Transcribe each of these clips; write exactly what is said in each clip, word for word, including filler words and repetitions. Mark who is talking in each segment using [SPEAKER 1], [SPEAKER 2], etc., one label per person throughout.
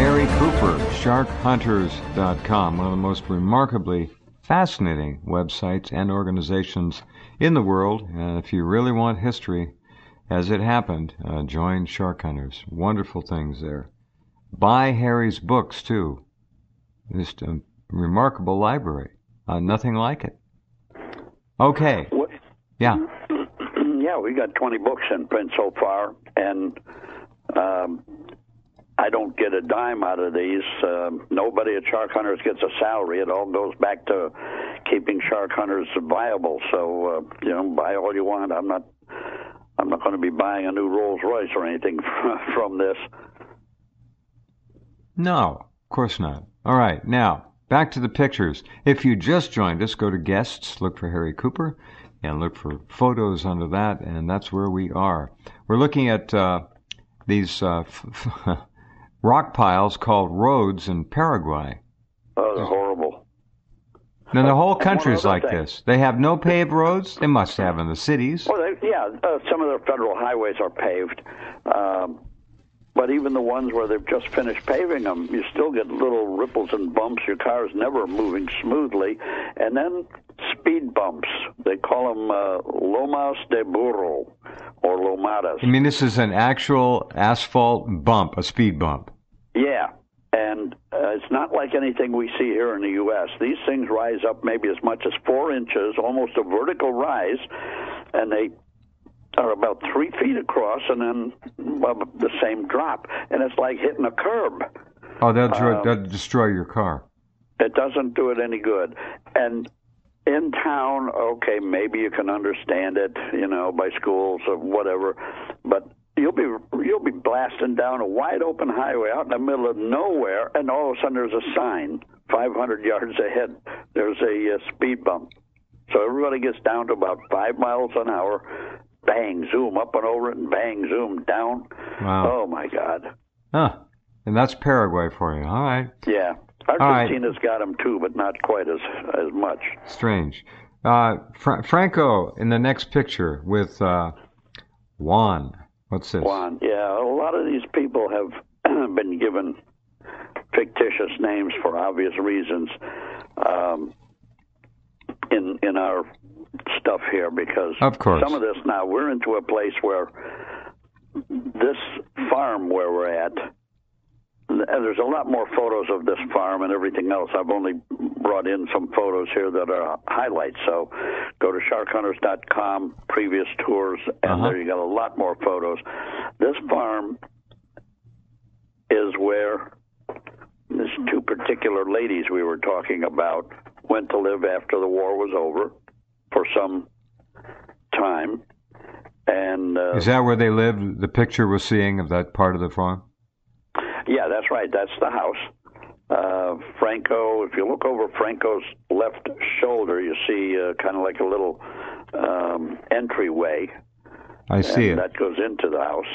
[SPEAKER 1] Harry Cooper, shark hunters dot com, one of the most remarkably fascinating websites and organizations in the world. And if you really want history as it happened, uh, join Shark Hunters. Wonderful things there. Buy Harry's books, too. Just a remarkable library. Uh, nothing like it. Okay.
[SPEAKER 2] What?
[SPEAKER 1] Yeah.
[SPEAKER 2] Yeah, we got twenty books in print so far, and um, I don't get a dime out of these. Uh, nobody at Shark Hunters gets a salary. It all goes back to keeping Shark Hunters viable. So, uh, you know, buy all you want. I'm not I'm not going to be buying a new Rolls Royce or anything from this.
[SPEAKER 1] No, of course not. All right, now, back to the pictures. If you just joined us, go to guests, look for Harry Cooper, and look for photos under that, and that's where we are. We're looking at uh, these uh, f- f- rock piles called roads in Paraguay.
[SPEAKER 2] Oh, they're horrible.
[SPEAKER 1] Now, the whole country's like
[SPEAKER 2] thing.
[SPEAKER 1] this. They have no paved roads. They must have in the cities.
[SPEAKER 2] Well, they, yeah, uh, some of their federal highways are paved. Um, But even the ones where they've just finished paving them, you still get little ripples and bumps. Your car is never moving smoothly. And then speed bumps. They call them uh, lomas de burro or lomadas.
[SPEAKER 1] I mean, this is an actual asphalt bump, a speed bump.
[SPEAKER 2] Yeah. And uh, it's not like anything we see here in the U S. These things rise up maybe as much as four inches, almost a vertical rise, and they are about three feet across, and then well, the same drop, and it's like hitting a curb.
[SPEAKER 1] Oh, that'll, um, that'll destroy your car.
[SPEAKER 2] It doesn't do it any good. And in town, okay, maybe you can understand it, you know, by schools or whatever, but you'll be you'll be blasting down a wide open highway out in the middle of nowhere, and all of a sudden there's a sign five hundred yards ahead. There's a uh, speed bump. So everybody gets down to about five miles an hour. Bang, zoom up and over it, and bang, zoom down.
[SPEAKER 1] Wow.
[SPEAKER 2] Oh, my God.
[SPEAKER 1] Huh. And that's Paraguay for you. All right.
[SPEAKER 2] Yeah. Argentina's right. Got them, too, but not quite as as much.
[SPEAKER 1] Strange. Uh, Fra- Franco in the next picture with uh, Juan. What's this?
[SPEAKER 2] Juan, yeah. A lot of these people have been given fictitious names for obvious reasons um, in in our stuff here, because
[SPEAKER 1] of course.
[SPEAKER 2] Some of this now, we're into a place where this farm where we're at, and there's a lot more photos of this farm and everything else. I've only brought in some photos here that are highlights. So go to shark hunters dot com, previous tours, and
[SPEAKER 1] uh-huh.
[SPEAKER 2] there you got a lot more photos. This farm is where these two particular ladies we were talking about went to live after the war was over for some time. And uh,
[SPEAKER 1] is that where they lived? The picture we're seeing of that part of the farm?
[SPEAKER 2] Yeah, that's right. That's the house. Uh, Franco, if you look over Franco's left shoulder, you see uh, kind of like a little um, entryway.
[SPEAKER 1] I see
[SPEAKER 2] and
[SPEAKER 1] it.
[SPEAKER 2] That goes into the house.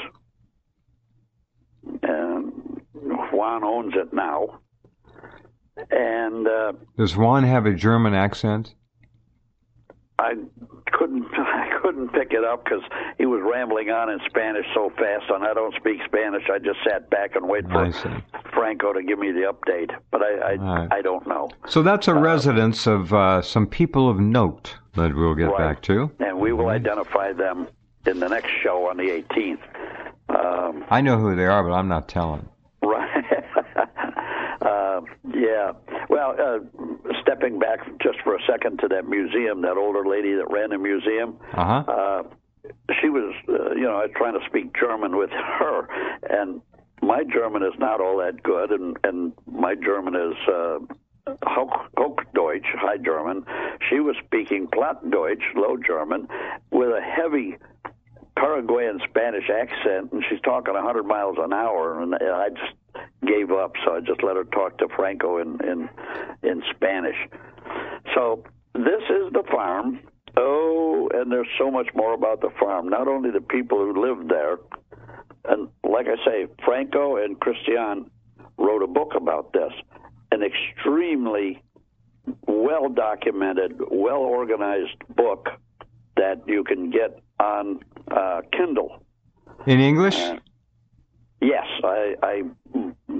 [SPEAKER 2] And Juan owns it now. And uh,
[SPEAKER 1] does Juan have a German accent?
[SPEAKER 2] I couldn't I couldn't pick it up because he was rambling on in Spanish so fast, and I don't speak Spanish. I just sat back and waited for Franco to give me the update, but I I, right. I don't know.
[SPEAKER 1] So that's a uh, residence of uh, some people of note that we'll get
[SPEAKER 2] right.
[SPEAKER 1] back to.
[SPEAKER 2] And we will mm-hmm. identify them in the next show on the eighteenth. Um,
[SPEAKER 1] I know who they are, but I'm not telling.
[SPEAKER 2] Right. uh, yeah. Well, uh, stepping back just for a second to that museum, that older lady that ran the museum,
[SPEAKER 1] uh-huh.
[SPEAKER 2] uh, she was, uh, you know, I was trying to speak German with her, and my German is not all that good, and, and my German is uh, Hoch, Hochdeutsch, High German. She was speaking Plattdeutsch, Low German, with a heavy Paraguayan Spanish accent, and she's talking one hundred miles an hour, and I just gave up, so I just let her talk to Franco in, in, in Spanish. So this is the farm. Oh, and there's so much more about the farm. Not only the people who lived there, and like I say, Franco and Christian wrote a book about this, an extremely well-documented, well-organized book that you can get on uh, Kindle.
[SPEAKER 1] In English?
[SPEAKER 2] Uh, yes, I, I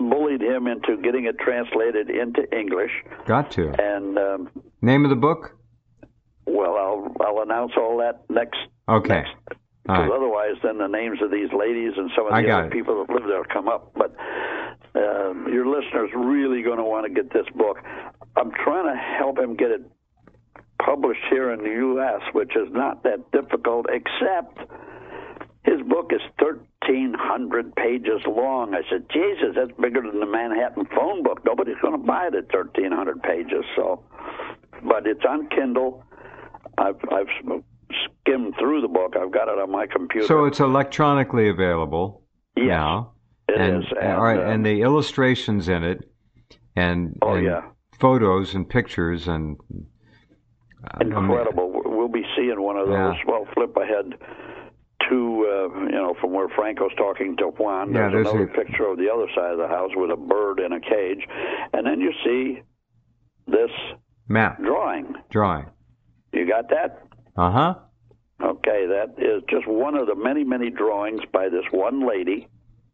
[SPEAKER 2] bullied him into getting it translated into English.
[SPEAKER 1] Got to.
[SPEAKER 2] And um,
[SPEAKER 1] name of the book?
[SPEAKER 2] Well, I'll I'll announce all that next.
[SPEAKER 1] Okay.
[SPEAKER 2] Because
[SPEAKER 1] right.
[SPEAKER 2] otherwise, then the names of these ladies and some of the other
[SPEAKER 1] it.
[SPEAKER 2] people that live there come up. But um, your listeners really going to want to get this book. I'm trying to help him get it published here in the U S, which is not that difficult, except his book is thirteen hundred pages long. I said, Jesus, that's bigger than the Manhattan phone book. Nobody's going to buy it at thirteen hundred pages. So, but it's on Kindle. I've, I've skimmed through the book. I've got it on my computer.
[SPEAKER 1] So it's electronically available
[SPEAKER 2] yes,
[SPEAKER 1] now.
[SPEAKER 2] It
[SPEAKER 1] and,
[SPEAKER 2] is. And,
[SPEAKER 1] all right,
[SPEAKER 2] uh,
[SPEAKER 1] and the illustrations in it, and,
[SPEAKER 2] oh,
[SPEAKER 1] and
[SPEAKER 2] yeah.
[SPEAKER 1] photos and pictures and uh,
[SPEAKER 2] incredible. I mean, we'll be seeing one of those.
[SPEAKER 1] Yeah.
[SPEAKER 2] Well, flip ahead to uh, you know, from where Franco's talking to Juan.
[SPEAKER 1] Yeah,
[SPEAKER 2] There's,
[SPEAKER 1] there's
[SPEAKER 2] another
[SPEAKER 1] a...
[SPEAKER 2] picture of the other side of the house with a bird in a cage, and then you see this
[SPEAKER 1] map
[SPEAKER 2] drawing.
[SPEAKER 1] Drawing.
[SPEAKER 2] You got that?
[SPEAKER 1] Uh huh.
[SPEAKER 2] Okay, that is just one of the many, many drawings by this one lady.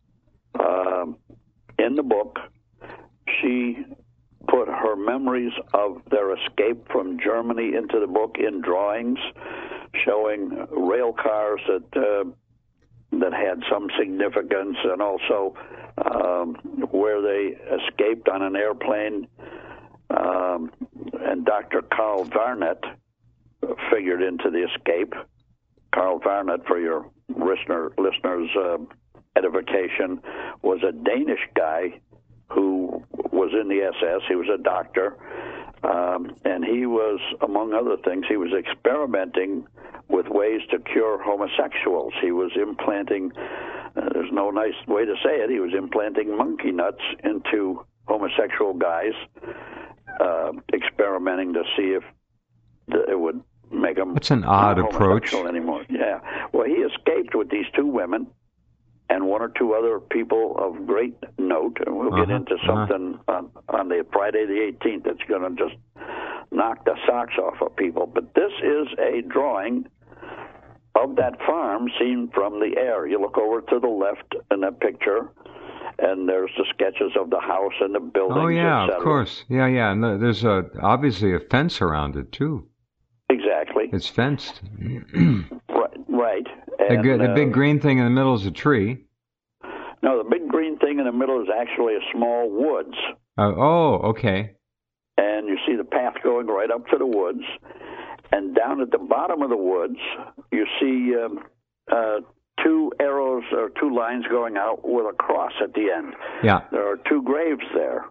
[SPEAKER 2] Um, in the book, she put her memories of their escape from Germany into the book in drawings, showing rail cars that uh, that had some significance, and also um, where they escaped on an airplane. Um, and Doctor Carl Varnet figured into the escape. Carl Varnet, for your listener, listeners' uh, edification, was a Danish guy who was in the S S. He was a doctor, um, and he was, among other things, he was experimenting with ways to cure homosexuals. He was implanting, uh, there's no nice way to say it, he was implanting monkey nuts into homosexual guys, uh, experimenting to see if it would make them
[SPEAKER 1] That's an odd
[SPEAKER 2] not
[SPEAKER 1] approach.
[SPEAKER 2] homosexual anymore. Yeah. Well, he escaped with these two women and one or two other people of great note, and we'll
[SPEAKER 1] uh-huh,
[SPEAKER 2] get into something uh-huh. on, on the Friday the eighteenth that's going to just knock the socks off of people. But this is a drawing of that farm seen from the air. You look over to the left in that picture, and there's the sketches of the house and the buildings.
[SPEAKER 1] Oh yeah,
[SPEAKER 2] et cetera.
[SPEAKER 1] Of course. Yeah, yeah. And there's a obviously a fence around it too.
[SPEAKER 2] Exactly.
[SPEAKER 1] It's fenced.
[SPEAKER 2] right. Right. And,
[SPEAKER 1] the, the
[SPEAKER 2] uh,
[SPEAKER 1] big green thing in the middle is a tree.
[SPEAKER 2] No, the big green thing in the middle is actually a small woods.
[SPEAKER 1] Uh, oh, okay.
[SPEAKER 2] And you see the path going right up to the woods. And down at the bottom of the woods, you see um, uh, two arrows or two lines going out with a cross at the end.
[SPEAKER 1] Yeah.
[SPEAKER 2] There are two graves there.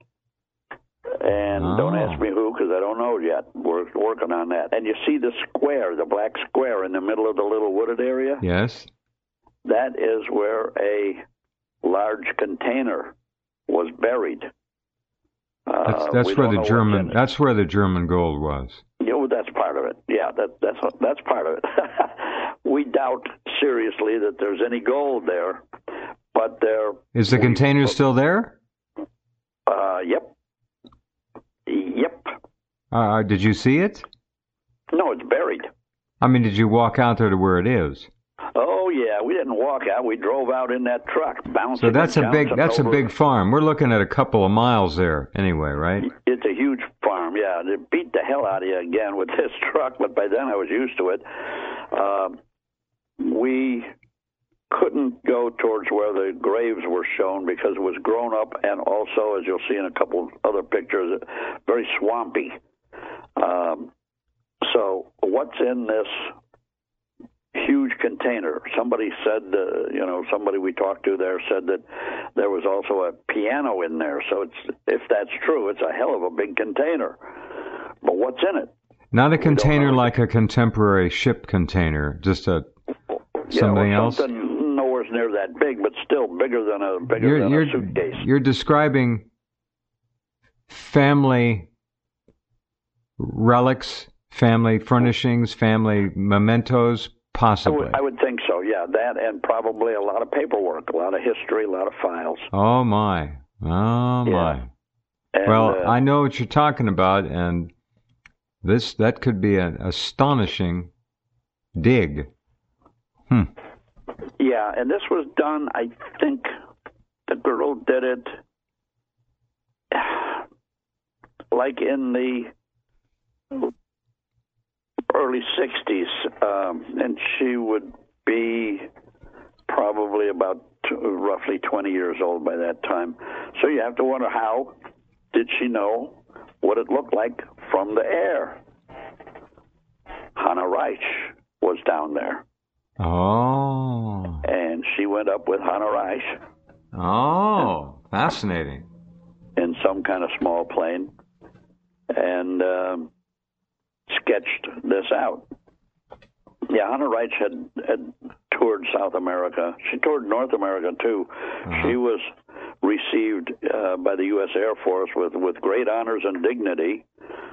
[SPEAKER 2] And
[SPEAKER 1] oh.
[SPEAKER 2] don't ask me who, because I don't know yet. We're working on that. And you see the square, the black square in the middle of the little wooded area?
[SPEAKER 1] Yes.
[SPEAKER 2] That is where a large container was buried. Uh,
[SPEAKER 1] that's that's where the German that's where the German gold was.
[SPEAKER 2] Yeah, well, that's part of it. Yeah, that that's that's part of it. We doubt seriously that there's any gold there, but there
[SPEAKER 1] is the
[SPEAKER 2] we,
[SPEAKER 1] container still there?
[SPEAKER 2] Uh, yep. Yep.
[SPEAKER 1] Uh, did you see it?
[SPEAKER 2] No, it's buried.
[SPEAKER 1] I mean, did you walk out there to where it is?
[SPEAKER 2] Oh yeah, we didn't walk out. We drove out in that truck, bouncing.
[SPEAKER 1] So that's a big that's
[SPEAKER 2] over.
[SPEAKER 1] a big farm. We're looking at a couple of miles there, anyway, right?
[SPEAKER 2] It's a huge farm. Yeah, it beat the hell out of you again with this truck, but by then I was used to it. Um, we couldn't go towards where the graves were shown because it was grown up, and also, as you'll see in a couple of other pictures, very swampy. Um, so what's in this huge container? Somebody said, uh, you know, somebody we talked to there said that there was also a piano in there. So it's, if that's true, it's a hell of a big container. But what's in it?
[SPEAKER 1] Not a container like a contemporary ship container, just a something
[SPEAKER 2] yeah, well,
[SPEAKER 1] else.
[SPEAKER 2] Something nowhere near that big, but still bigger than a bigger
[SPEAKER 1] you're,
[SPEAKER 2] than
[SPEAKER 1] you're,
[SPEAKER 2] a suitcase.
[SPEAKER 1] You're describing family relics, family furnishings, family mementos, possibly.
[SPEAKER 2] I would, I would think so, yeah. That and probably a lot of paperwork, a lot of history, a lot of files.
[SPEAKER 1] Oh, my. Oh,
[SPEAKER 2] yeah.
[SPEAKER 1] my.
[SPEAKER 2] And,
[SPEAKER 1] well,
[SPEAKER 2] uh,
[SPEAKER 1] I know what you're talking about, and this that could be an astonishing dig. Hmm.
[SPEAKER 2] Yeah, and this was done, I think the girl did it like in the early sixties, um, and she would be probably about t- roughly twenty years old by that time. So you have to wonder, how did she know what it looked like from the air? Hannah Reich was down there.
[SPEAKER 1] Oh.
[SPEAKER 2] And she went up with Hannah Reich.
[SPEAKER 1] Oh, fascinating.
[SPEAKER 2] In some kind of small plane, and um, sketched this out. Yeah, Hannah Reich had, had toured South America. She toured North America, too. Uh-huh. She was received uh, by the U S Air Force with, with great honors and dignity.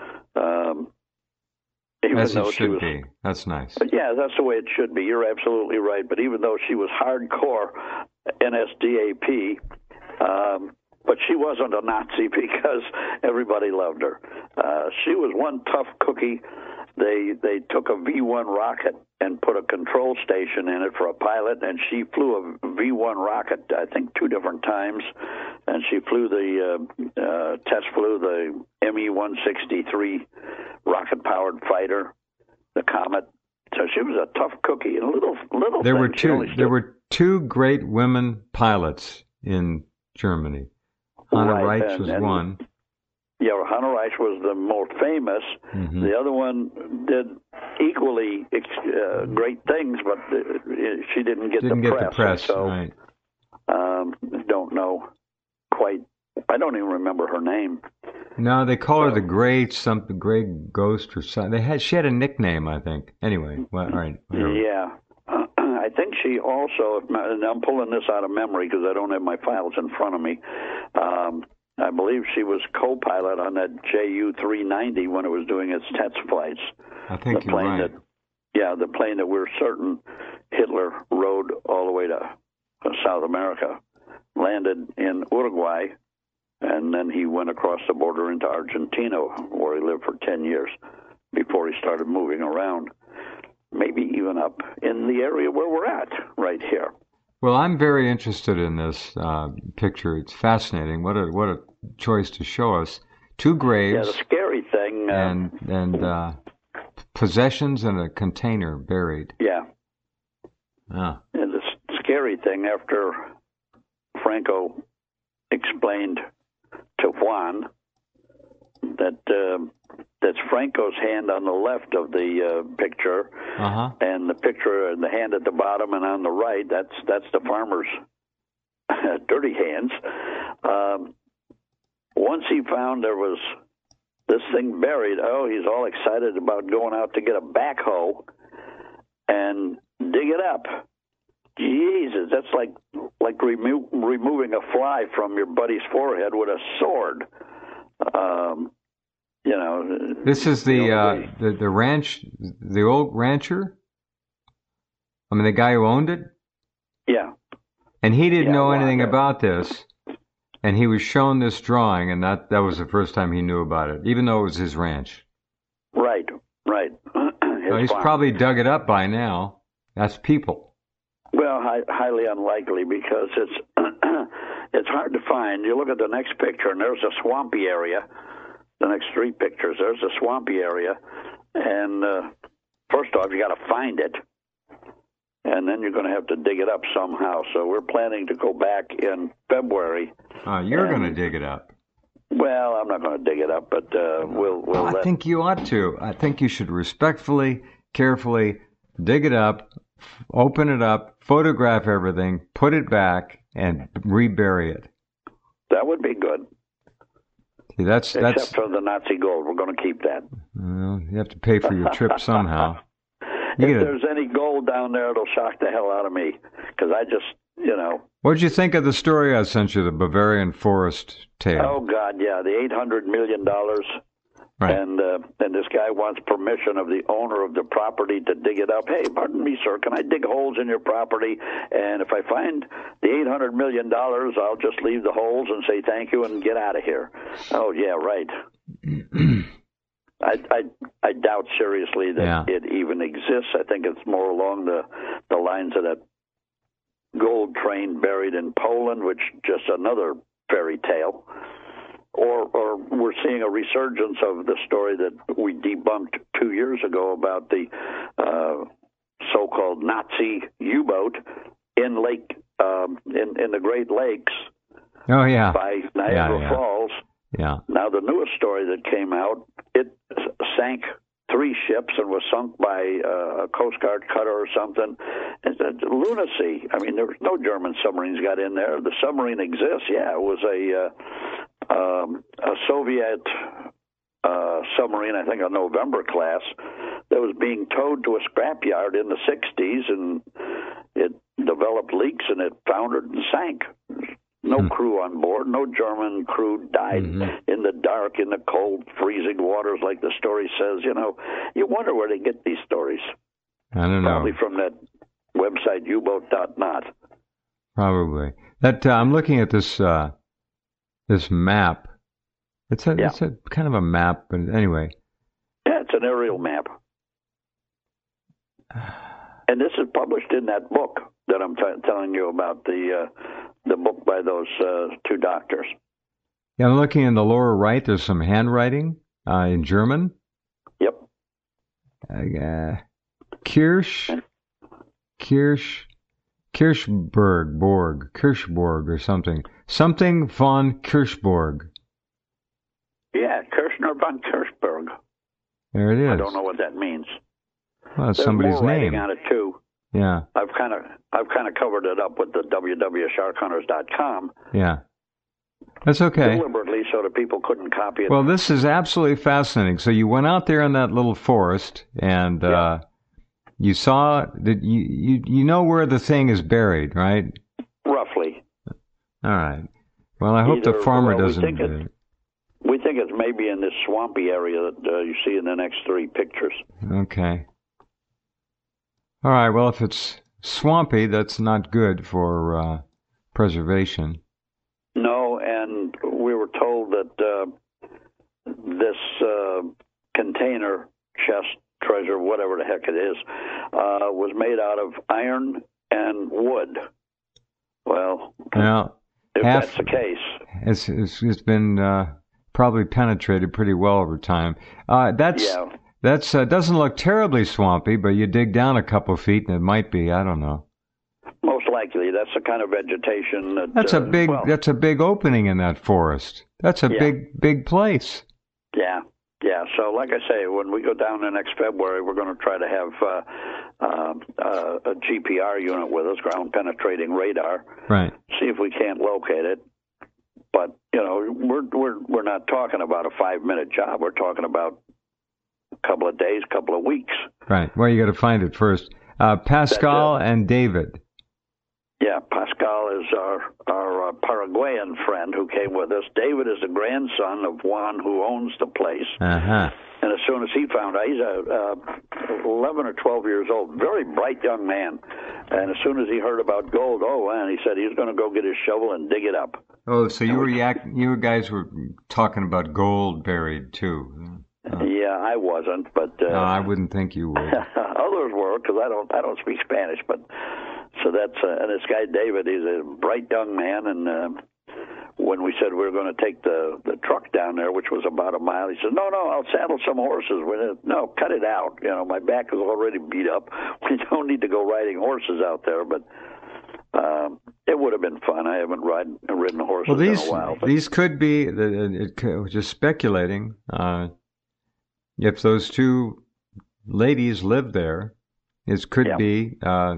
[SPEAKER 2] Um, even
[SPEAKER 1] As
[SPEAKER 2] though
[SPEAKER 1] it
[SPEAKER 2] she
[SPEAKER 1] should
[SPEAKER 2] was,
[SPEAKER 1] be. That's nice.
[SPEAKER 2] But yeah, that's the way it should be. You're absolutely right. But even though she was hardcore N S D A P, um, but she wasn't a Nazi because everybody loved her. Uh, she was one tough cookie. They they took a V one rocket and put a control station in it for a pilot, and she flew a V one rocket, I think, two different times. And she flew the uh, uh, test flew the M E one sixty-three rocket-powered fighter, the Comet. So she was a tough cookie. And a little little.
[SPEAKER 1] There
[SPEAKER 2] thing,
[SPEAKER 1] were two. There were two great women pilots in Germany. Hannah
[SPEAKER 2] right,
[SPEAKER 1] Reich
[SPEAKER 2] and,
[SPEAKER 1] was
[SPEAKER 2] and,
[SPEAKER 1] one.
[SPEAKER 2] Yeah, Hannah Reich was the more famous. Mm-hmm. The other one did equally uh, great things, but she didn't get
[SPEAKER 1] didn't
[SPEAKER 2] the
[SPEAKER 1] get
[SPEAKER 2] press.
[SPEAKER 1] the press,
[SPEAKER 2] so,
[SPEAKER 1] right.
[SPEAKER 2] Um, don't know quite. I don't even remember her name.
[SPEAKER 1] No, they call
[SPEAKER 2] so,
[SPEAKER 1] her the Gray something, Gray Ghost or something. They had she had a nickname, I think. Anyway, well, all right. Whatever.
[SPEAKER 2] Yeah. Uh, I think she also, and I'm pulling this out of memory because I don't have my files in front of me. Um, I believe she was co-pilot on that J U three ninety when it was doing its test flights.
[SPEAKER 1] I think
[SPEAKER 2] the
[SPEAKER 1] you're
[SPEAKER 2] plane
[SPEAKER 1] right.
[SPEAKER 2] That, yeah, the plane that we're certain Hitler rode all the way to uh, South America, landed in Uruguay, and then he went across the border into Argentina, where he lived for ten years before he started moving around, maybe even up in the area where we're at right here.
[SPEAKER 1] Well, I'm very interested in this uh, picture. It's fascinating. What a what a choice to show us. Two graves.
[SPEAKER 2] Yeah, the scary thing. Uh,
[SPEAKER 1] and and uh, possessions in a container buried.
[SPEAKER 2] Yeah.
[SPEAKER 1] Ah.
[SPEAKER 2] And the scary thing, after Franco explained to Juan that uh, that's Franco's hand on the left of the uh, picture,
[SPEAKER 1] uh-huh.
[SPEAKER 2] and the picture and the hand at the bottom and on the right, that's that's the farmer's dirty hands. Um, once he found there was this thing buried, oh, he's all excited about going out to get a backhoe and dig it up. Jesus, that's like like remo- removing a fly from your buddy's forehead with a sword. Um, you know.
[SPEAKER 1] This is the the, uh, the the ranch, the old rancher. I mean, the guy who owned it.
[SPEAKER 2] Yeah.
[SPEAKER 1] And he didn't
[SPEAKER 2] yeah,
[SPEAKER 1] know
[SPEAKER 2] well,
[SPEAKER 1] anything
[SPEAKER 2] yeah.
[SPEAKER 1] about this, and he was shown this drawing, and that that was the first time he knew about it, even though it was his ranch.
[SPEAKER 2] Right. Right.
[SPEAKER 1] So he's
[SPEAKER 2] farm.
[SPEAKER 1] probably dug it up by now. That's people.
[SPEAKER 2] Well, hi, highly unlikely because it's it's hard to find. You look at the next picture, and there's a swampy area. The next three pictures, there's a swampy area, and uh, first off, you got to find it, and then you're going to have to dig it up somehow. So we're planning to go back in February.
[SPEAKER 1] Uh, you're going to dig it up.
[SPEAKER 2] Well, I'm not going to dig it up, but uh, we'll. we'll
[SPEAKER 1] well, I
[SPEAKER 2] let...
[SPEAKER 1] think you ought to. I think you should respectfully, carefully dig it up, open it up, photograph everything, put it back, and rebury it.
[SPEAKER 2] That would be good.
[SPEAKER 1] See, that's
[SPEAKER 2] Except
[SPEAKER 1] that's.
[SPEAKER 2] for the Nazi gold, we're going to keep that.
[SPEAKER 1] Well, you have to pay for your trip somehow.
[SPEAKER 2] If
[SPEAKER 1] You
[SPEAKER 2] there's any gold down there, it'll shock the hell out of me because I just, you know.
[SPEAKER 1] What did you think of the story I sent you, the Bavarian Forest tale?
[SPEAKER 2] Oh God, yeah, the eight hundred million dollars.
[SPEAKER 1] Right.
[SPEAKER 2] And uh, and this guy wants permission of the owner of the property to dig it up. Hey, pardon me, sir, can I dig holes in your property? And if I find the eight hundred million dollars, I'll just leave the holes and say thank you and get out of here. Oh, yeah, right. I, I I doubt seriously that
[SPEAKER 1] yeah.
[SPEAKER 2] it even exists. I think it's more along the, the lines of that gold train buried in Poland, which just another fairy tale. Or or, or we're seeing a resurgence of the story that we debunked two years ago about the uh, so-called Nazi U-boat in Lake um, in in the Great Lakes.
[SPEAKER 1] Oh yeah,
[SPEAKER 2] by Niagara
[SPEAKER 1] yeah, yeah.
[SPEAKER 2] Falls.
[SPEAKER 1] Yeah.
[SPEAKER 2] Now the newest story that came out, it sank three ships and was sunk by uh, a Coast Guard cutter or something. It's a lunacy. I mean, there was no German submarines got in there. The submarine exists. Yeah, it was a uh, um, a Soviet uh, submarine, I think a November class, that was being towed to a scrapyard in the sixties, and it developed leaks and it foundered and sank. No hmm. crew on board. No German crew died mm-hmm. in the dark, in the cold, freezing waters, like the story says. You know, you wonder where they get these stories.
[SPEAKER 1] I don't know.
[SPEAKER 2] Probably from that website, U boat dot net.
[SPEAKER 1] Probably. That uh, I'm looking at this uh, this map. It's a
[SPEAKER 2] yeah.
[SPEAKER 1] it's a kind of a map, but anyway.
[SPEAKER 2] Yeah, it's an aerial map. And this is published in that book that I'm t- telling you about, the uh, the book by those uh, two doctors.
[SPEAKER 1] Yeah, I'm looking in the lower right. There's some handwriting uh, in German.
[SPEAKER 2] Yep.
[SPEAKER 1] Uh, Kirsch, Kirsch, Kirchberg, Borg, Kirchborg or something. Something von Kirchborg.
[SPEAKER 2] Yeah, Kirchner von Kirchberg.
[SPEAKER 1] There it is.
[SPEAKER 2] I don't know what that means.
[SPEAKER 1] Well, it's
[SPEAKER 2] There's
[SPEAKER 1] somebody's
[SPEAKER 2] more writing
[SPEAKER 1] name.
[SPEAKER 2] on it too.
[SPEAKER 1] Yeah.
[SPEAKER 2] I've kind of I've kind of covered it up with the w w w dot shark hunters dot com.
[SPEAKER 1] Yeah. That's okay.
[SPEAKER 2] Deliberately so that people couldn't copy it.
[SPEAKER 1] Well, this is absolutely fascinating. So you went out there in that little forest and
[SPEAKER 2] yeah.
[SPEAKER 1] uh, you saw that you, you you know where the thing is buried, right?
[SPEAKER 2] Roughly.
[SPEAKER 1] All right. Well, I hope
[SPEAKER 2] Either,
[SPEAKER 1] the farmer
[SPEAKER 2] well,
[SPEAKER 1] doesn't.
[SPEAKER 2] We think, it, we think it's maybe in this swampy area that uh, you see in the next three pictures.
[SPEAKER 1] Okay. All right, well, if it's swampy, that's not good for uh, preservation.
[SPEAKER 2] No, and we were told that uh, this uh, container, chest, treasure, whatever the heck it is, uh, was made out of iron and wood. Well,
[SPEAKER 1] well
[SPEAKER 2] if
[SPEAKER 1] half,
[SPEAKER 2] that's the case.
[SPEAKER 1] It's, it's, it's been uh, probably penetrated pretty well over time. Uh, that's...
[SPEAKER 2] Yeah.
[SPEAKER 1] That's uh, doesn't look terribly swampy, but you dig down a couple feet and it might be. I don't know.
[SPEAKER 2] Most likely, that's the kind of vegetation. That,
[SPEAKER 1] that's
[SPEAKER 2] uh,
[SPEAKER 1] a big.
[SPEAKER 2] Well,
[SPEAKER 1] that's a big opening in that forest. That's a
[SPEAKER 2] yeah.
[SPEAKER 1] big, big place.
[SPEAKER 2] Yeah, yeah. So, like I say, when we go down there next February, we're going to try to have uh, uh, uh, a G P R unit with us, ground penetrating radar.
[SPEAKER 1] Right.
[SPEAKER 2] See if we can't locate it. But you know, we're we're we're not talking about a five minute job. We're talking about couple of days, couple of weeks.
[SPEAKER 1] Right. Well, you got to find it first. Uh, Pascal and David.
[SPEAKER 2] Yeah, Pascal is our our uh, Paraguayan friend who came with us. David is the grandson of Juan, who owns the place.
[SPEAKER 1] Uh-huh.
[SPEAKER 2] And as soon as he found out, he's a, uh, eleven or twelve years old, very bright young man. And as soon as he heard about gold, oh, man, he said he's going to go get his shovel and dig it up.
[SPEAKER 1] Oh, so you were yak- you guys were talking about gold buried too.
[SPEAKER 2] Uh, yeah, I wasn't, but uh,
[SPEAKER 1] no, I wouldn't think you would.
[SPEAKER 2] Others were, because I don't, I don't speak Spanish. But so that's uh, and this guy David, he's a bright young man. And uh, when we said we were going to take the the truck down there, which was about a mile, he said, "No, no, I'll saddle some horses with it. No, cut it out. You know, my back is already beat up. We don't need to go riding horses out there." But um, it would have been fun. I haven't ridden, ridden horses
[SPEAKER 1] well, these,
[SPEAKER 2] in a while. But
[SPEAKER 1] these could be. It could, just speculating. Uh, If those two ladies lived there, it could
[SPEAKER 2] yeah.
[SPEAKER 1] be uh,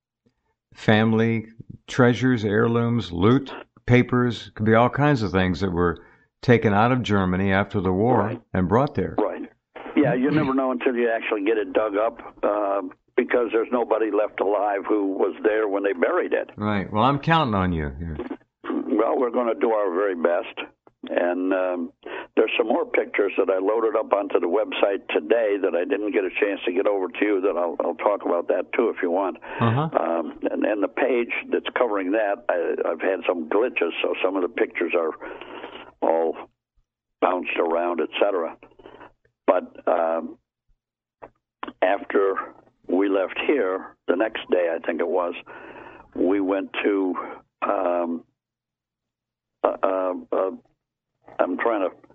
[SPEAKER 1] family treasures, heirlooms, loot, papers. Could be all kinds of things that were taken out of Germany after the war
[SPEAKER 2] right.
[SPEAKER 1] and brought there.
[SPEAKER 2] Right. Yeah, you never know until you actually get it dug up, uh, because there's nobody left alive who was there when they buried it.
[SPEAKER 1] Right. Well, I'm counting on you here.
[SPEAKER 2] Well, we're going to do our very best. And um, there's some more pictures that I loaded up onto the website today that I didn't get a chance to get over to you, that I'll, I'll talk about that too if you want.
[SPEAKER 1] Uh-huh.
[SPEAKER 2] Um, and, and the page that's covering that, I, I've had some glitches, so some of the pictures are all bounced around, et cetera. But um, after we left here, the next day I think it was, we went to... Um, uh, uh, uh, I'm trying to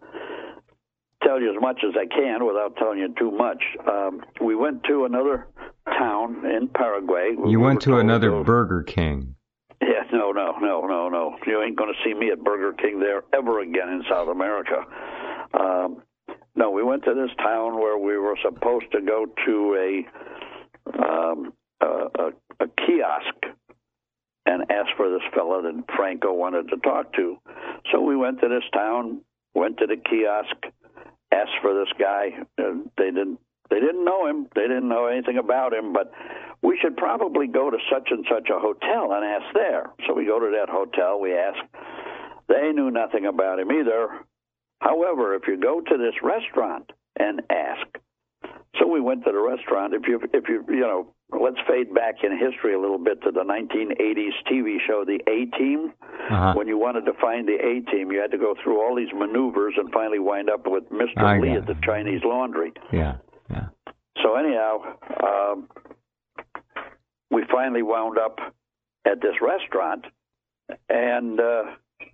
[SPEAKER 2] tell you as much as I can without telling you too much. Um, we went to another town in Paraguay.
[SPEAKER 1] You
[SPEAKER 2] we
[SPEAKER 1] went to another
[SPEAKER 2] to,
[SPEAKER 1] Burger King.
[SPEAKER 2] Yeah, no, no, no, no, no. You ain't going to see me at Burger King there ever again in South America. Um, no, we went to this town where we were supposed to go to a, um, a, a, a kiosk and ask for this fella that Franco wanted to talk to. So we went to this town, went to the kiosk, asked for this guy. Uh, they didn't. They didn't know him. They didn't know anything about him. But we should probably go to such and such a hotel and ask there. So we go to that hotel. We ask. They knew nothing about him either. However, if you go to this restaurant and ask. So we went to the restaurant. If you, if you, you know, let's fade back in history a little bit to the nineteen eighties T V show, The A-Team. Uh-huh. When you wanted to find the A-Team, you had to go through all these maneuvers and finally wind up with Mister I Lee at the Chinese Laundry.
[SPEAKER 1] Yeah, yeah.
[SPEAKER 2] So anyhow, um, we finally wound up at this restaurant, and uh,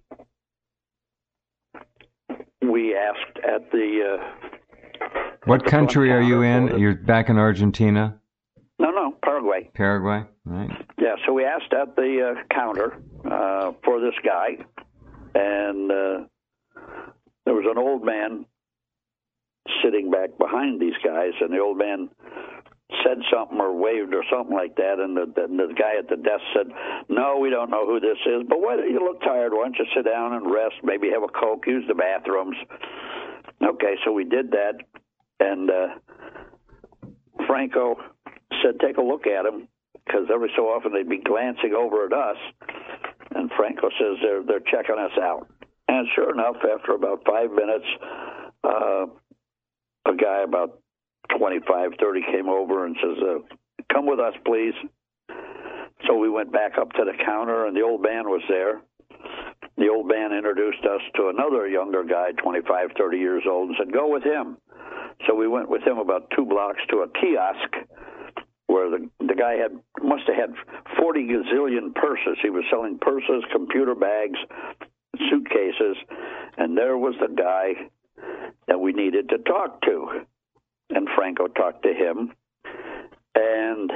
[SPEAKER 2] we asked at the... Uh,
[SPEAKER 1] what country are you in? You're back in Argentina?
[SPEAKER 2] No, no, Paraguay.
[SPEAKER 1] Paraguay, right.
[SPEAKER 2] Yeah, so we asked at the uh, counter uh, for this guy, and uh, there was an old man sitting back behind these guys, and the old man said something or waved or something like that, and the, the, the guy at the desk said, no, we don't know who this is, but why you look tired? Why don't you sit down and rest, maybe have a Coke, use the bathrooms? Okay, so we did that, and uh, Franco said, take a look at him, because every so often they'd be glancing over at us, and Franco says they're, they're checking us out. And sure enough, after about five minutes, uh, a guy about twenty-five, thirty came over and says, uh, come with us, please. So we went back up to the counter, and the old man was there. The old man introduced us to another younger guy, twenty-five, thirty years old, and said, go with him. So we went with him about two blocks to a kiosk where the the guy had must have had forty gazillion purses. He was selling purses, computer bags, suitcases, and there was the guy that we needed to talk to. And Franco talked to him, and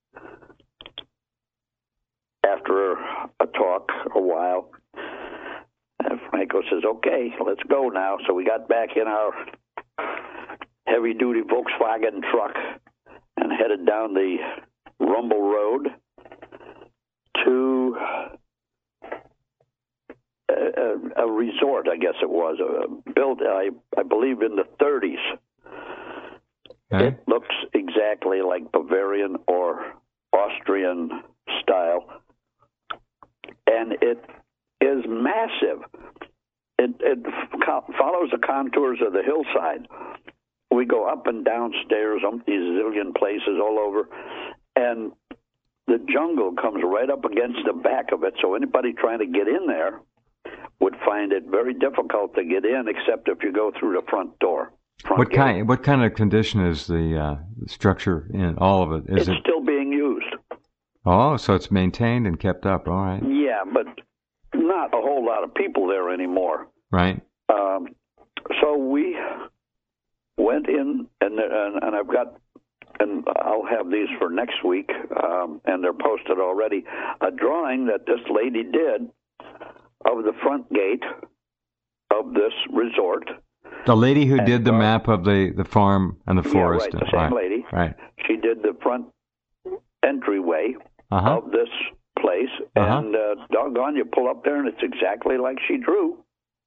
[SPEAKER 2] after a talk, a while, Franco says, okay, let's go now. So we got back in our heavy-duty Volkswagen truck and headed down the Rumble Road to a, a, a resort, I guess it was, uh, built, I, I believe, in the thirties. Okay. It looks exactly like Bavarian or Austrian style, and it is massive. It, it follows the contours of the hillside. We go up and down stairs, umpty zillion places all over, and the jungle comes right up against the back of it, so anybody trying to get in there would find it very difficult to get in, except if you go through the front door. Front
[SPEAKER 1] what
[SPEAKER 2] gate.
[SPEAKER 1] kind? What kind of condition is the uh, structure in all of it? Is
[SPEAKER 2] it's
[SPEAKER 1] it
[SPEAKER 2] still being used?
[SPEAKER 1] Oh, so it's maintained and kept up. All right.
[SPEAKER 2] Yeah, but not a whole lot of people there anymore.
[SPEAKER 1] Right.
[SPEAKER 2] Um, so we went in, and, and and I've got, and I'll have these for next week, um, and they're posted already. A drawing that this lady did of the front gate of this resort.
[SPEAKER 1] The lady who and did the map of the, the farm and the forest.
[SPEAKER 2] Yeah, right, the same
[SPEAKER 1] right,
[SPEAKER 2] lady.
[SPEAKER 1] Right.
[SPEAKER 2] She did the front entryway
[SPEAKER 1] uh-huh.
[SPEAKER 2] of this place,
[SPEAKER 1] uh-huh.
[SPEAKER 2] and uh, doggone, you pull up there, and it's exactly like she drew.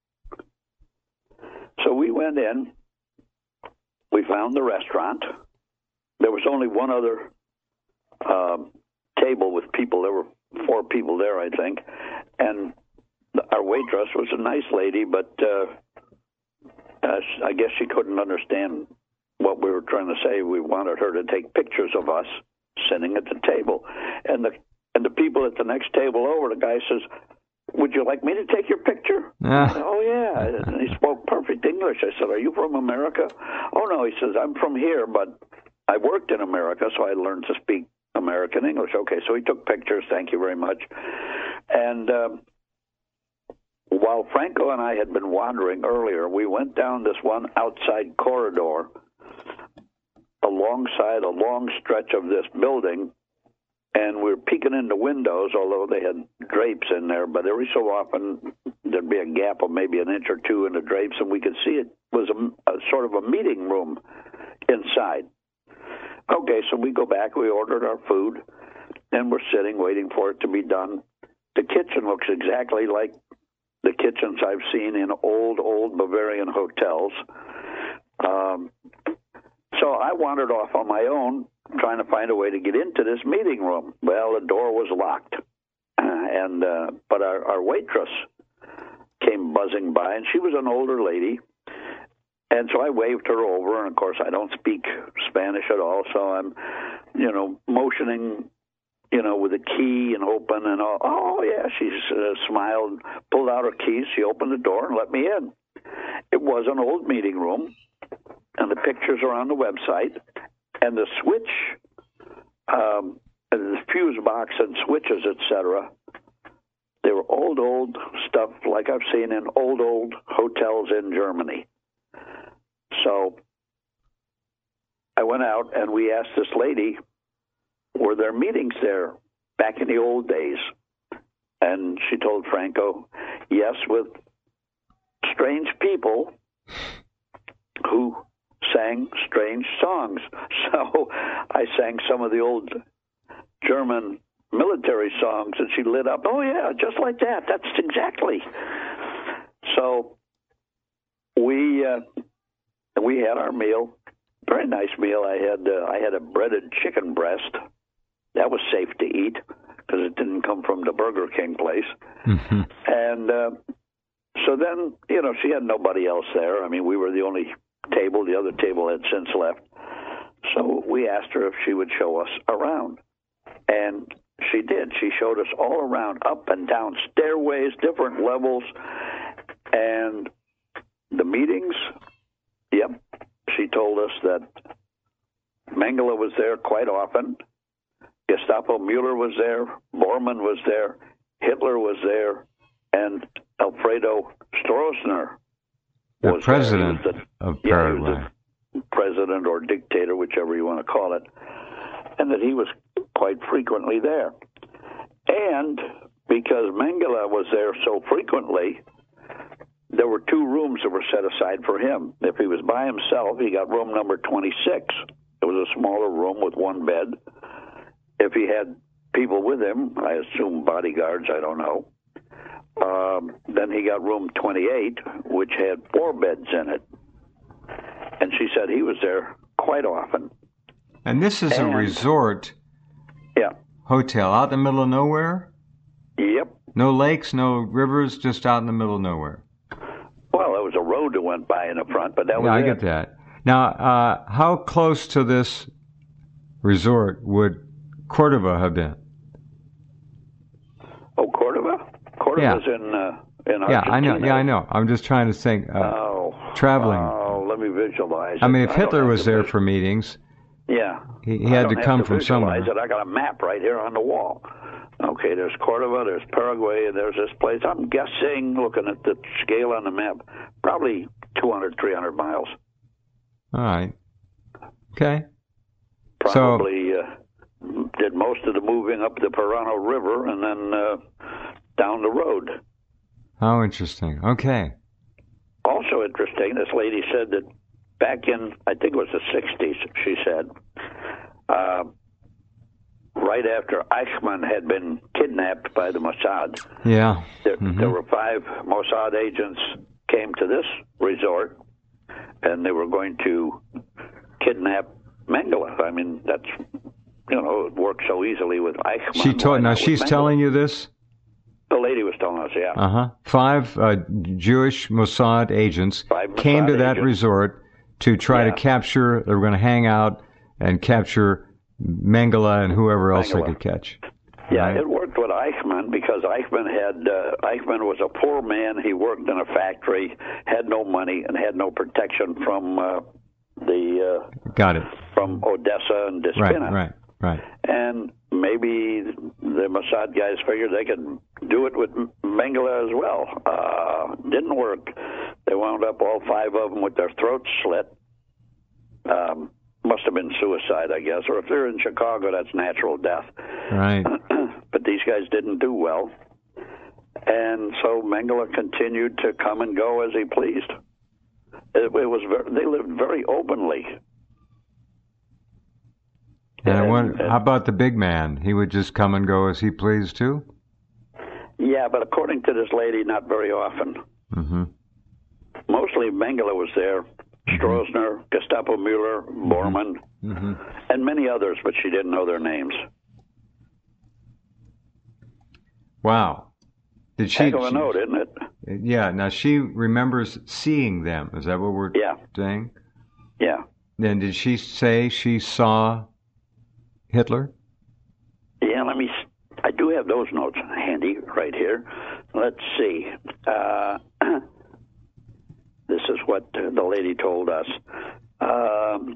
[SPEAKER 2] So we went in. We found the restaurant. There was only one other um, table with people. There were four people there, I think, and our waitress was a nice lady, but uh, uh, I guess she couldn't understand what we were trying to say. We wanted her to take pictures of us sitting at the table, and the and the people at the next table over, the guy says, would you like me to take your picture?
[SPEAKER 1] Uh.
[SPEAKER 2] Said, oh, yeah. And he spoke perfect English. I said, are you from America? Oh, no. He says, I'm from here, but I worked in America, so I learned to speak American English. Okay, so he took pictures. Thank you very much. And um, while Franco and I had been wandering earlier, we went down this one outside corridor alongside a long stretch of this building, and we were peeking into windows, although they had drapes in there, but every so often there'd be a gap of maybe an inch or two in the drapes, and we could see it was a, a sort of a meeting room inside. Okay, so we go back, we ordered our food, and we're sitting waiting for it to be done. The kitchen looks exactly like the kitchens I've seen in old, old Bavarian hotels. Um, so I wandered off on my own, trying to find a way to get into this meeting room. Well, the door was locked, and uh, but our, our waitress came buzzing by, and she was an older lady. And so I waved her over, and of course I don't speak Spanish at all, so I'm, you know, motioning, you know, with a key and open and all. Oh, yeah, she uh, smiled, pulled out her keys, she opened the door and let me in. It was an old meeting room, and the pictures are on the website, and the switch, um, the fuse box and switches, et cetera, they were old, old stuff like I've seen in old, old hotels in Germany. So I went out and we asked this lady, were there meetings there back in the old days? And she told Franco, yes, with strange people who sang strange songs. So I sang some of the old German military songs, and she lit up. Oh, yeah, just like that. That's exactly. So we... Uh, We had our meal, very nice meal. I had uh, I had a breaded chicken breast. That was safe to eat because it didn't come from the Burger King place. Mm-hmm. And uh, so then, you know, she had nobody else there. I mean, we were the only table. The other table had since left. So we asked her if she would show us around. And she did. She showed us all around, up and down stairways, different levels. And the meetings... Yep. She told us that Mengele was there quite often. Gestapo Mueller was there. Bormann was there. Hitler was there. And Alfredo Stroessner
[SPEAKER 1] the
[SPEAKER 2] was
[SPEAKER 1] president
[SPEAKER 2] there. The,
[SPEAKER 1] of
[SPEAKER 2] yeah,
[SPEAKER 1] Paraguay.
[SPEAKER 2] he was the president or dictator, whichever you want to call it. And that he was quite frequently there. And because Mengele was there so frequently, there were two rooms that were set aside for him. If he was by himself, he got room number twenty-six. It was a smaller room with one bed. If he had people with him, I assume bodyguards, I don't know, um, then he got room twenty-eight, which had four beds in it. And she said he was there quite often.
[SPEAKER 1] And this is
[SPEAKER 2] and,
[SPEAKER 1] a resort
[SPEAKER 2] yeah.
[SPEAKER 1] hotel out in the middle of nowhere?
[SPEAKER 2] Yep.
[SPEAKER 1] No lakes, no rivers, just out in the middle of nowhere.
[SPEAKER 2] Well, there was a road that went by in the front, but that was
[SPEAKER 1] Yeah, I
[SPEAKER 2] it.
[SPEAKER 1] get that. Now, uh, how close to this resort would Cordova have been?
[SPEAKER 2] Oh, Cordova? Cordova's yeah. in uh, in Argentina.
[SPEAKER 1] Yeah, I know. Yeah, I know. I'm just trying to think. Uh,
[SPEAKER 2] oh,
[SPEAKER 1] traveling.
[SPEAKER 2] Oh, let me visualize.
[SPEAKER 1] I mean, if
[SPEAKER 2] I
[SPEAKER 1] Hitler was there for meetings,
[SPEAKER 2] yeah,
[SPEAKER 1] he, he had
[SPEAKER 2] to
[SPEAKER 1] come
[SPEAKER 2] to
[SPEAKER 1] from somewhere.
[SPEAKER 2] It. I got a map right here on the wall. Okay, there's Cordova, there's Paraguay, and there's this place. I'm guessing, looking at the scale on the map, probably two hundred, three hundred miles.
[SPEAKER 1] All right. Okay.
[SPEAKER 2] Probably so, uh, did most of the moving up the Parano River and then uh, down the road.
[SPEAKER 1] How interesting. Okay.
[SPEAKER 2] Also interesting, this lady said that back in, I think it was the sixties, she said, uh, right after Eichmann had been kidnapped by the Mossad,
[SPEAKER 1] yeah,
[SPEAKER 2] there,
[SPEAKER 1] mm-hmm.
[SPEAKER 2] there were five Mossad agents came to this resort, and they were going to kidnap Mengele. I mean, that's, you know, it worked so easily with Eichmann.
[SPEAKER 1] She told, now she's telling you this?
[SPEAKER 2] The lady was telling us, yeah.
[SPEAKER 1] Uh-huh. Five uh, Jewish Mossad agents
[SPEAKER 2] Five Mossad
[SPEAKER 1] came to that
[SPEAKER 2] agents.
[SPEAKER 1] resort to try
[SPEAKER 2] yeah.
[SPEAKER 1] to capture, they were going to hang out and capture Mengele and whoever else
[SPEAKER 2] Mengele.
[SPEAKER 1] they could catch.
[SPEAKER 2] Yeah,
[SPEAKER 1] right?
[SPEAKER 2] it worked with Eichmann because Eichmann had uh, Eichmann was a poor man. He worked in a factory, had no money, and had no protection from uh, the uh,
[SPEAKER 1] got it
[SPEAKER 2] from Odessa and Despina.
[SPEAKER 1] Right, right, right.
[SPEAKER 2] And maybe the Mossad guys figured they could do it with Mengele as well. Uh, didn't work. They wound up, all five of them, with their throats slit. Um, must have been suicide, I guess. Or if they're in Chicago, that's natural death.
[SPEAKER 1] Right.
[SPEAKER 2] But these guys didn't do well. And so Mengele continued to come and go as he pleased. It, it was very, they lived very openly.
[SPEAKER 1] And,
[SPEAKER 2] and,
[SPEAKER 1] what,
[SPEAKER 2] and
[SPEAKER 1] how about the big man? He would just come and go as he pleased too?
[SPEAKER 2] Yeah, but according to this lady, not very often.
[SPEAKER 1] Mm-hmm.
[SPEAKER 2] Mostly Mengele was there. Stroessner, Gestapo Mueller, Bormann,
[SPEAKER 1] mm-hmm.
[SPEAKER 2] and many others, but she didn't know their names.
[SPEAKER 1] Wow. Did she?
[SPEAKER 2] Heck of a
[SPEAKER 1] she,
[SPEAKER 2] note, isn't it?
[SPEAKER 1] Yeah. Now, she remembers seeing them. Is that what we're
[SPEAKER 2] yeah.
[SPEAKER 1] saying?
[SPEAKER 2] Yeah.
[SPEAKER 1] Then did she say she saw Hitler?
[SPEAKER 2] Yeah, let me... I do have those notes handy right here. Let's see. Uh... This is what the lady told us. Um,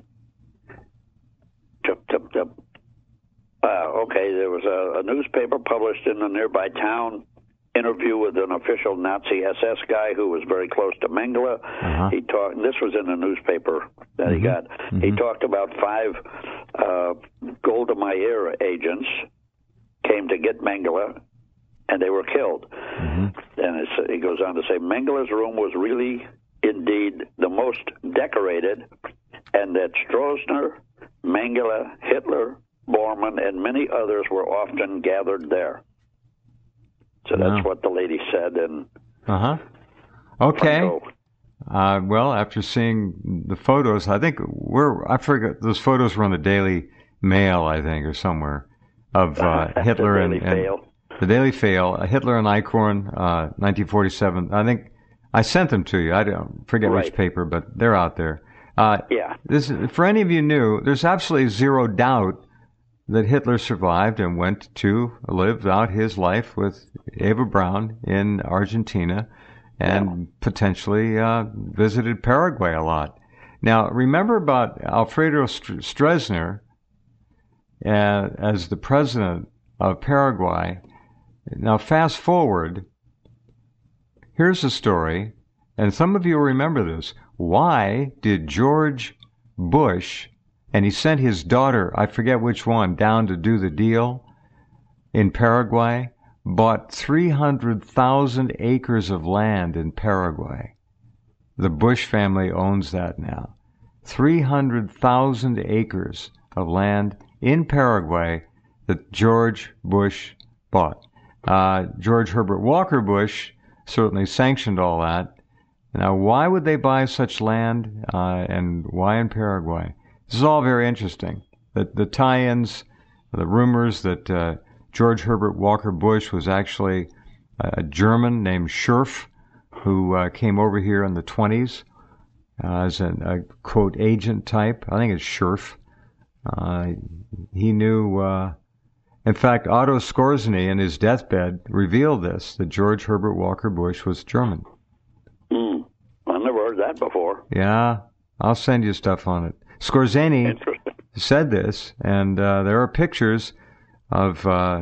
[SPEAKER 2] tup, tup, tup. Uh, okay, there was a, a newspaper published in a nearby town, interview with an official Nazi S S guy who was very close to Mengele.
[SPEAKER 1] Uh-huh.
[SPEAKER 2] He talked. This was in a newspaper that
[SPEAKER 1] mm-hmm.
[SPEAKER 2] he got.
[SPEAKER 1] Mm-hmm.
[SPEAKER 2] He talked about five uh, Golda Meir agents came to get Mengele, and they were killed.
[SPEAKER 1] Mm-hmm.
[SPEAKER 2] And it's, he goes on to say, Mengele's room was really, indeed, the most decorated, and that Stroessner, Mengele, Hitler, Bormann, and many others were often gathered there. So that's
[SPEAKER 1] wow.
[SPEAKER 2] what the lady said. And
[SPEAKER 1] uh-huh. Okay. Uh, well, after seeing the photos, I think we're, I forget, those photos were on the Daily Mail, I think, or somewhere, of uh, Hitler
[SPEAKER 2] the
[SPEAKER 1] and,
[SPEAKER 2] Daily
[SPEAKER 1] and the Daily Fail, uh, Hitler and Eichhorn, uh, nineteen forty-seven. I think I sent them to you. I don't forget
[SPEAKER 2] right.
[SPEAKER 1] which paper, but they're out there. Uh,
[SPEAKER 2] yeah.
[SPEAKER 1] This, for any of you new, there's absolutely zero doubt that Hitler survived and went to live out his life with Eva Braun in Argentina and yeah. potentially uh, visited Paraguay a lot. Now, remember about Alfredo Stroessner uh, as the president of Paraguay. Now, fast forward, here's a story, and some of you will remember this. Why did George Bush, and he sent his daughter, I forget which one, down to do the deal in Paraguay, bought three hundred thousand acres of land in Paraguay. The Bush family owns that now. three hundred thousand acres of land in Paraguay that George Bush bought. Uh, George Herbert Walker Bush certainly sanctioned all that. Now, why would they buy such land, uh, and why in Paraguay? This is all very interesting. The, the tie-ins, the rumors that uh, George Herbert Walker Bush was actually a German named Scherf, who uh, came over here in the twenties uh, as an, a, quote, agent type. I think it's Scherf. Uh, he knew... Uh, in fact, Otto Skorzeny, in his deathbed, revealed this, that George Herbert Walker Bush was German.
[SPEAKER 2] Mm, I've never heard that before.
[SPEAKER 1] Yeah, I'll send you stuff on it. Skorzeny said this, and uh, there are pictures of uh,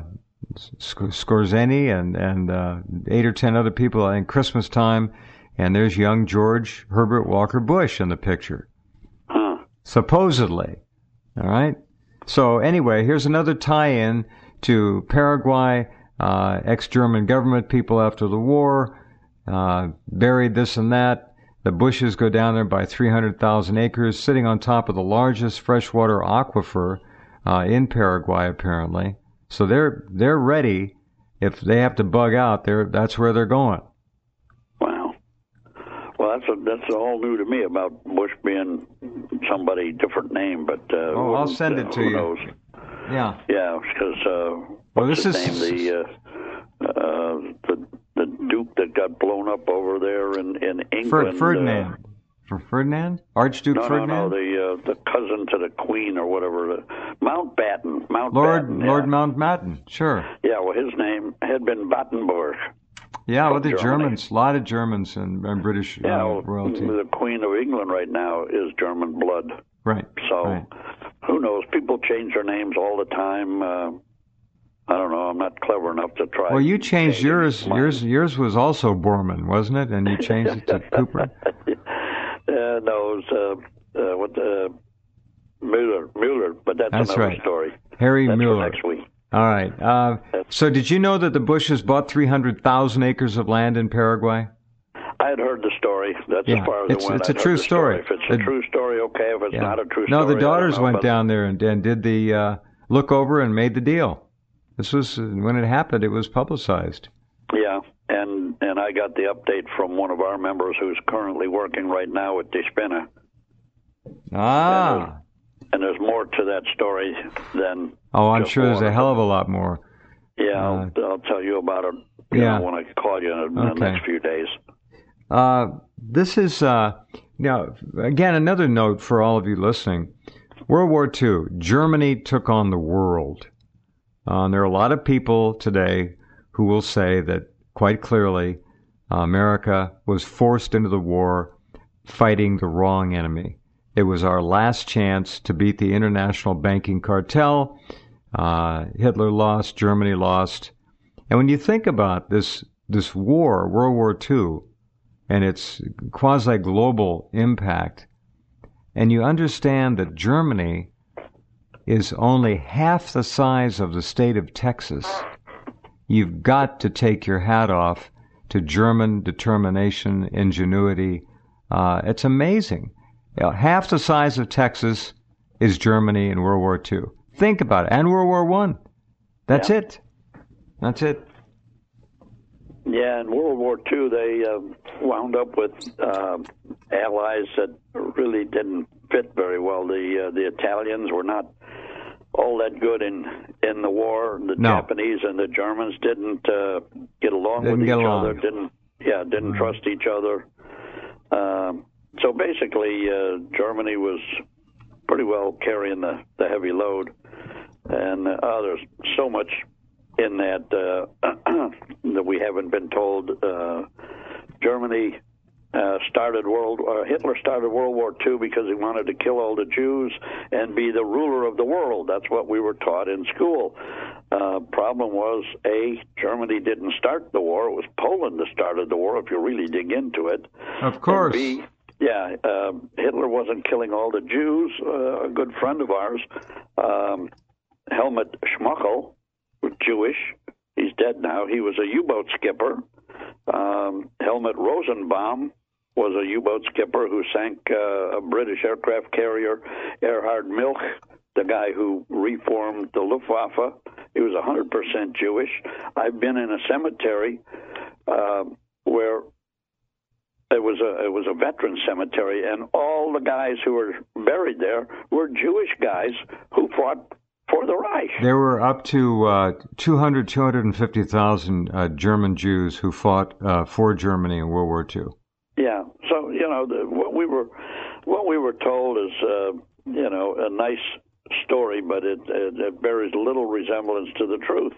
[SPEAKER 1] Skorzeny and, and uh, eight or ten other people in Christmas time, and there's young George Herbert Walker Bush in the picture.
[SPEAKER 2] Huh.
[SPEAKER 1] Supposedly. All right? So anyway, here's another tie-in to Paraguay, uh, ex-German government people after the war, uh, buried this and that. The Bushes go down there by three hundred thousand acres, sitting on top of the largest freshwater aquifer uh, in Paraguay, apparently. So they're they're ready. If they have to bug out, they're, that's where they're going.
[SPEAKER 2] Wow. Well, that's a, that's all new to me about Bush being somebody different name, but uh,
[SPEAKER 1] oh, I'll send it
[SPEAKER 2] uh,
[SPEAKER 1] to
[SPEAKER 2] who
[SPEAKER 1] you.
[SPEAKER 2] Knows?
[SPEAKER 1] Yeah.
[SPEAKER 2] Yeah, because uh,
[SPEAKER 1] well,
[SPEAKER 2] what's
[SPEAKER 1] this
[SPEAKER 2] his
[SPEAKER 1] is
[SPEAKER 2] name? The uh, uh, the the Duke that got blown up over there in in England.
[SPEAKER 1] Ferdinand.
[SPEAKER 2] Uh,
[SPEAKER 1] For Ferdinand? Archduke
[SPEAKER 2] no,
[SPEAKER 1] Ferdinand?
[SPEAKER 2] No, no, the uh, the cousin to the Queen or whatever. Uh, Mountbatten. Mountbatten.
[SPEAKER 1] Lord
[SPEAKER 2] yeah.
[SPEAKER 1] Lord Mountbatten. Sure.
[SPEAKER 2] Yeah, well, his name had been Battenberg.
[SPEAKER 1] Yeah, well, the
[SPEAKER 2] Germany.
[SPEAKER 1] Germans, a lot of Germans and, and British uh,
[SPEAKER 2] yeah, well,
[SPEAKER 1] royalty.
[SPEAKER 2] The Queen of England right now is German blood.
[SPEAKER 1] Right.
[SPEAKER 2] So,
[SPEAKER 1] right.
[SPEAKER 2] who knows? People change their names all the time. Uh, I don't know. I'm not clever enough to try.
[SPEAKER 1] Well, you changed
[SPEAKER 2] changing
[SPEAKER 1] yours.
[SPEAKER 2] mine.
[SPEAKER 1] Yours yours was also Borman, wasn't it? And you changed it to Cooper.
[SPEAKER 2] Uh, no, it was uh, uh, what uh, Mueller, Mueller, but that's,
[SPEAKER 1] That's
[SPEAKER 2] another
[SPEAKER 1] right.
[SPEAKER 2] story.
[SPEAKER 1] Harry
[SPEAKER 2] that's
[SPEAKER 1] Mueller.
[SPEAKER 2] For next week.
[SPEAKER 1] All right. Uh, so, did you know that the Bushes bought three hundred thousand acres of land in Paraguay?
[SPEAKER 2] I had heard the story. That's
[SPEAKER 1] Yeah,
[SPEAKER 2] as far as
[SPEAKER 1] it's-
[SPEAKER 2] it went.
[SPEAKER 1] it's a
[SPEAKER 2] I'd heard
[SPEAKER 1] true
[SPEAKER 2] the
[SPEAKER 1] story.
[SPEAKER 2] If it's
[SPEAKER 1] The-
[SPEAKER 2] a true story, okay. If it's
[SPEAKER 1] Yeah.
[SPEAKER 2] not a true
[SPEAKER 1] No,
[SPEAKER 2] story,
[SPEAKER 1] the daughters
[SPEAKER 2] I don't know,
[SPEAKER 1] went
[SPEAKER 2] but-
[SPEAKER 1] down there and, and did the uh, look over and made the deal. This was when it happened. It was publicized.
[SPEAKER 2] Yeah, and and I got the update from one of our members who's currently working right now at Despina.
[SPEAKER 1] Ah.
[SPEAKER 2] And there's more to that story than.
[SPEAKER 1] Oh, I'm
[SPEAKER 2] just
[SPEAKER 1] sure there's
[SPEAKER 2] one
[SPEAKER 1] a
[SPEAKER 2] of
[SPEAKER 1] hell
[SPEAKER 2] them.
[SPEAKER 1] of a lot more.
[SPEAKER 2] Yeah,
[SPEAKER 1] Uh,
[SPEAKER 2] I'll, I'll tell you about it. You
[SPEAKER 1] yeah.
[SPEAKER 2] know, when I call you in the
[SPEAKER 1] Okay.
[SPEAKER 2] next few days.
[SPEAKER 1] Uh, this is, uh, now, again, another note for all of you listening. World War Two, Germany took on the world. Uh, and there are a lot of people today who will say that quite clearly uh, America was forced into the war fighting the wrong enemy. It was our last chance to beat the international banking cartel. Uh, Hitler lost, Germany lost. And when you think about this, this war, World War Two, and its quasi-global impact, and you understand that Germany is only half the size of the state of Texas, you've got to take your hat off to German determination, ingenuity. Uh, it's amazing. You know, half the size of Texas is Germany in World War Two. Think about it. And World War One. That's
[SPEAKER 2] Yeah.
[SPEAKER 1] it. That's it.
[SPEAKER 2] Yeah, in World War Two, they uh, wound up with uh, allies that really didn't fit very well. The uh, the Italians were not all that good in in the war. The
[SPEAKER 1] No.
[SPEAKER 2] Japanese and the Germans didn't uh, get along
[SPEAKER 1] Didn't
[SPEAKER 2] with
[SPEAKER 1] get
[SPEAKER 2] each
[SPEAKER 1] along.
[SPEAKER 2] other. Didn't yeah, didn't
[SPEAKER 1] Mhm.
[SPEAKER 2] trust each other. Um, so basically, uh, Germany was pretty well carrying the, the heavy load, and uh, there's so much in that uh, that we haven't been told. Uh, Germany uh, started World uh, Hitler started World War Two because he wanted to kill all the Jews and be the ruler of the world. That's what we were taught in school. Uh, problem was, A, Germany didn't start the war. It was Poland that started the war, if you really dig into it.
[SPEAKER 1] Of course.
[SPEAKER 2] And B, yeah, uh, Hitler wasn't killing all the Jews. Uh, a good friend of ours, um, Helmut Schmöckel, was Jewish. He's dead now. He was a U-boat skipper. Um, Helmut Rosenbaum was a U-boat skipper who sank uh, a British aircraft carrier, Erhard Milch, the guy who reformed the Luftwaffe. He was one hundred percent Jewish. I've been in a cemetery uh, where it was a it was a veteran cemetery, and all the guys who were buried there were Jewish guys who fought for the Reich.
[SPEAKER 1] There were up to uh, two hundred, two hundred fifty thousand uh, German Jews who fought uh, for Germany in World War Two.
[SPEAKER 2] Yeah, so you know the, what we were what we were told is uh, you know a nice story, but it, it, it bears little resemblance to the truth.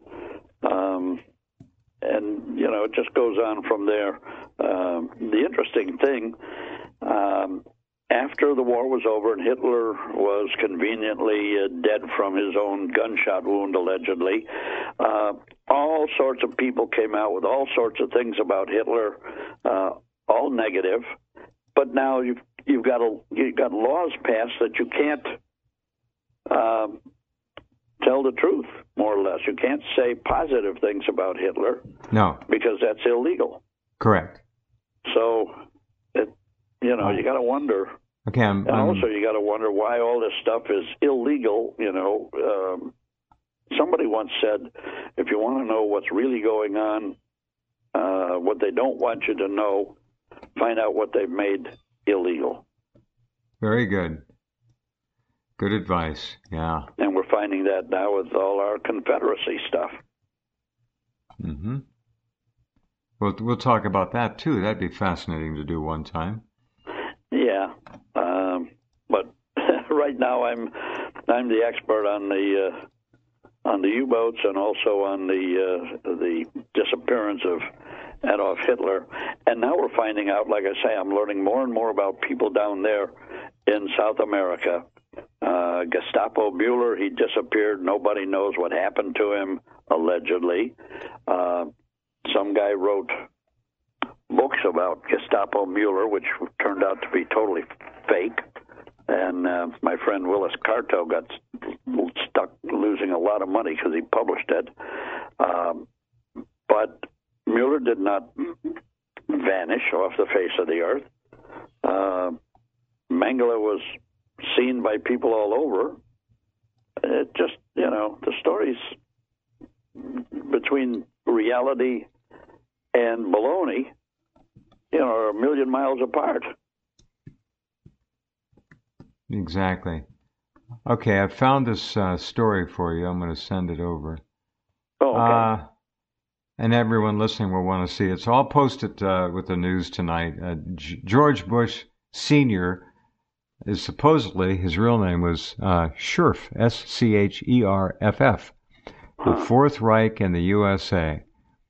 [SPEAKER 2] Um, and you know it just goes on from there. Um, the interesting thing. Um, After the war was over and Hitler was conveniently uh, dead from his own gunshot wound, allegedly, uh, all sorts of people came out with all sorts of things about Hitler, uh, all negative. But now you've you've got a, you've got laws passed that you can't um, tell the truth, more or less. You can't say positive things about Hitler.
[SPEAKER 1] No.
[SPEAKER 2] Because that's illegal.
[SPEAKER 1] Correct.
[SPEAKER 2] So, it, you know, you got to wonder.
[SPEAKER 1] Okay, I'm,
[SPEAKER 2] And
[SPEAKER 1] I'm,
[SPEAKER 2] also, you got to wonder why all this stuff is illegal. You know, um, somebody once said, if you want to know what's really going on, uh, what they don't want you to know, find out what they've made illegal.
[SPEAKER 1] very good. Good advice. Yeah.
[SPEAKER 2] And we're finding that now with all our Confederacy stuff.
[SPEAKER 1] Mm-hmm. We'll we'll talk about that too. That'd be fascinating to do one time.
[SPEAKER 2] Yeah, um, but right now I'm I'm the expert on the uh, on the U-boats and also on the uh, the disappearance of Adolf Hitler. And now we're finding out, like I say, I'm learning more and more about people down there in South America. Uh, Uh, Gestapo Mueller, he disappeared. Nobody knows what happened to him, allegedly. Uh, some guy wrote books about Gestapo Mueller, which turned out to be totally fake. And uh, my friend Willis Carto got stuck losing a lot of money because he published it. Um, but Mueller did not vanish off the face of the earth. Uh, Mengele was seen by people all over. It just, you know, the stories between reality and baloney, you know, are a million miles apart.
[SPEAKER 1] Exactly. Okay, I found this uh, story for you. I'm going to send it over.
[SPEAKER 2] Oh, okay.
[SPEAKER 1] Uh, and everyone listening will want to see it. So I'll post it uh, with the news tonight. Uh, G- George Bush Senior is supposedly, his real name was uh, Scherff, S C H E R F F, the Fourth Reich in the U S A.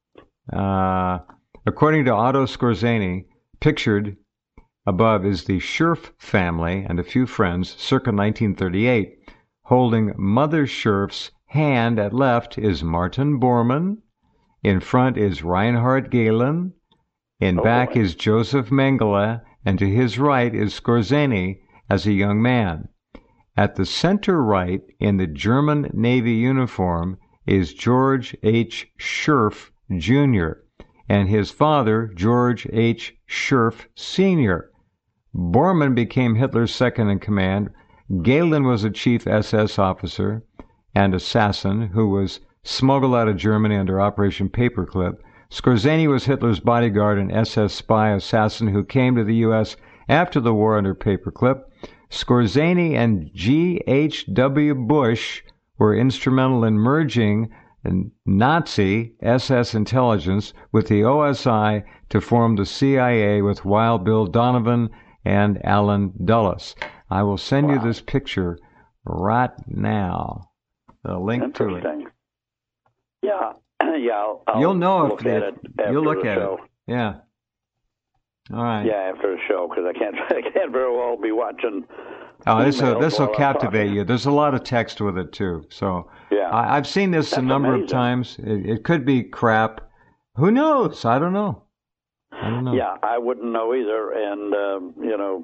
[SPEAKER 1] Uh, according to Otto Skorzeny, pictured above is the Scherff family and a few friends, circa nineteen thirty-eight. Holding Mother Scherff's hand at left is Martin Bormann. In front is Reinhard Gehlen. In
[SPEAKER 2] Oh,
[SPEAKER 1] back
[SPEAKER 2] boy.
[SPEAKER 1] is Joseph Mengele, and to his right is Skorzeny as a young man. At the center right, in the German Navy uniform, is George H. Scherff, Junior, and his father, George H. Scherff, Senior Bormann became Hitler's second in command. Gehlen was a chief S S officer and assassin who was smuggled out of Germany under Operation Paperclip. Skorzeny was Hitler's bodyguard and S S spy assassin who came to the U S after the war under Paperclip. Skorzeny and G H W Bush were instrumental in merging Nazi S S intelligence with the O S I to form the C I A with Wild Bill Donovan and Allen Dulles. I will send
[SPEAKER 2] Wow.
[SPEAKER 1] you this picture right now. The link to it.
[SPEAKER 2] Interesting. Yeah, yeah. I'll, I'll
[SPEAKER 1] You'll know
[SPEAKER 2] look
[SPEAKER 1] if
[SPEAKER 2] at
[SPEAKER 1] it,
[SPEAKER 2] it after
[SPEAKER 1] you'll look
[SPEAKER 2] the
[SPEAKER 1] at
[SPEAKER 2] show.
[SPEAKER 1] it. Yeah. All right.
[SPEAKER 2] Yeah, after the show, because I can't, I can't very well be watching.
[SPEAKER 1] Oh, this will
[SPEAKER 2] emails
[SPEAKER 1] this will
[SPEAKER 2] while I'm
[SPEAKER 1] captivate
[SPEAKER 2] talking.
[SPEAKER 1] you. There's a lot of text with it too. So
[SPEAKER 2] Yeah.
[SPEAKER 1] I, I've seen this a
[SPEAKER 2] That's
[SPEAKER 1] number of
[SPEAKER 2] amazing.
[SPEAKER 1] times. It, it could be crap. Who knows? I don't know. I don't know.
[SPEAKER 2] Yeah, I wouldn't know either, and um, you know,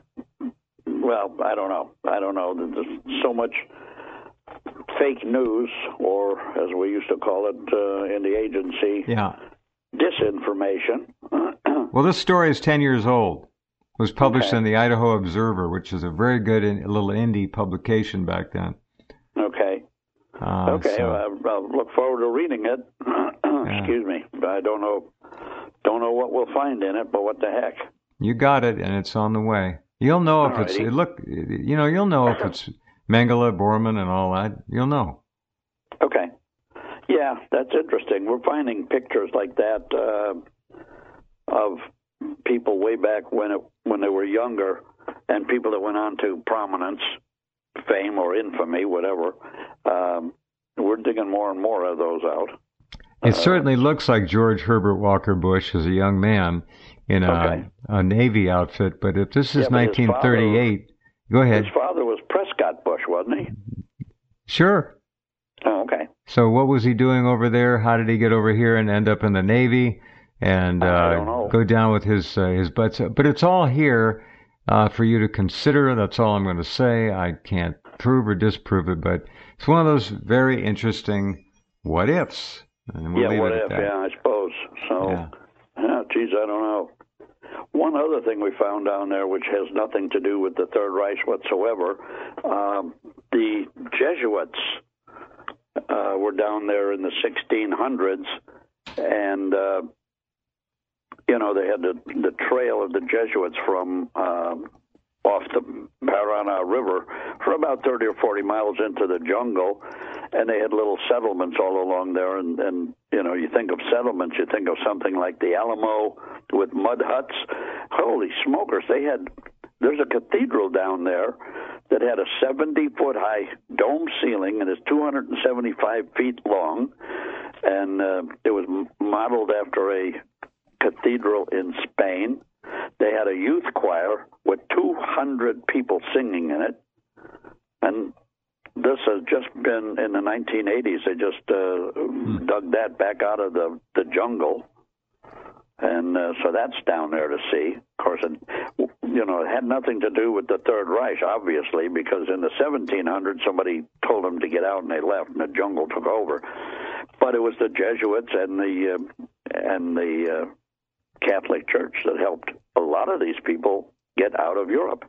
[SPEAKER 2] well, I don't know. I don't know. There's so much fake news, or as we used to call it uh, in the agency,
[SPEAKER 1] Yeah.
[SPEAKER 2] disinformation.
[SPEAKER 1] Well, this story is ten years old. It was published
[SPEAKER 2] Okay.
[SPEAKER 1] in the Idaho Observer, which is a very good in, little indie publication back then.
[SPEAKER 2] Okay.
[SPEAKER 1] Uh,
[SPEAKER 2] Okay.
[SPEAKER 1] so-
[SPEAKER 2] uh, I'll look forward to reading it. Excuse me. I don't know. Don't know what we'll find in it, but what the heck?
[SPEAKER 1] You got it, and it's on the way. You'll know if it's
[SPEAKER 2] Alrighty.
[SPEAKER 1] it look. You know, you'll know if it's Mengele, Bormann, and all that. You'll know.
[SPEAKER 2] Okay. Yeah, that's interesting. We're finding pictures like that uh, of people way back when it, when they were younger, and people that went on to prominence, fame, or infamy, whatever. Um, we're digging more and more of those out.
[SPEAKER 1] It certainly looks like George Herbert Walker Bush as a young man in a,
[SPEAKER 2] Okay.
[SPEAKER 1] a Navy outfit. But if this
[SPEAKER 2] Yeah,
[SPEAKER 1] is
[SPEAKER 2] but his
[SPEAKER 1] nineteen thirty-eight, go ahead.
[SPEAKER 2] His father was Prescott Bush, wasn't he?
[SPEAKER 1] Sure.
[SPEAKER 2] Oh, okay.
[SPEAKER 1] So what was he doing over there? How did he get over here and end up in the Navy and
[SPEAKER 2] I
[SPEAKER 1] uh,
[SPEAKER 2] don't know.
[SPEAKER 1] go down with his uh, his butts? But it's all here uh, for you to consider. That's all I'm going to say. I can't prove or disprove it, but it's one of those very interesting what ifs. And we'll
[SPEAKER 2] Yeah,
[SPEAKER 1] leave
[SPEAKER 2] what
[SPEAKER 1] it at
[SPEAKER 2] if?
[SPEAKER 1] that.
[SPEAKER 2] Yeah, I suppose. So,
[SPEAKER 1] Yeah.
[SPEAKER 2] yeah, geez, I don't know. One other thing we found down there, which has nothing to do with the Third Reich whatsoever, um, the Jesuits uh, were down there in the sixteen hundreds, and uh, you know they had the the trail of the Jesuits from uh, off the Parana River for about thirty or forty miles into the jungle, and they had little settlements all along there. And, and you know, you think of settlements, you think of something like the Alamo with mud huts. Holy smokers! They had there's a cathedral down there that had a seventy foot high dome ceiling and is two hundred seventy-five feet long, and uh, it was m- modeled after a cathedral in Spain. They had a youth choir with two hundred people singing in it. And this has just been in the nineteen eighties. They just uh, hmm. dug that back out of the, the jungle. And uh, so that's down there to see. Of course, it, you know, it had nothing to do with the Third Reich, obviously, because in the seventeen hundreds, somebody told them to get out, and they left, and the jungle took over. But it was the Jesuits and the uh, and the uh, Catholic Church that helped a lot of these people get out of Europe.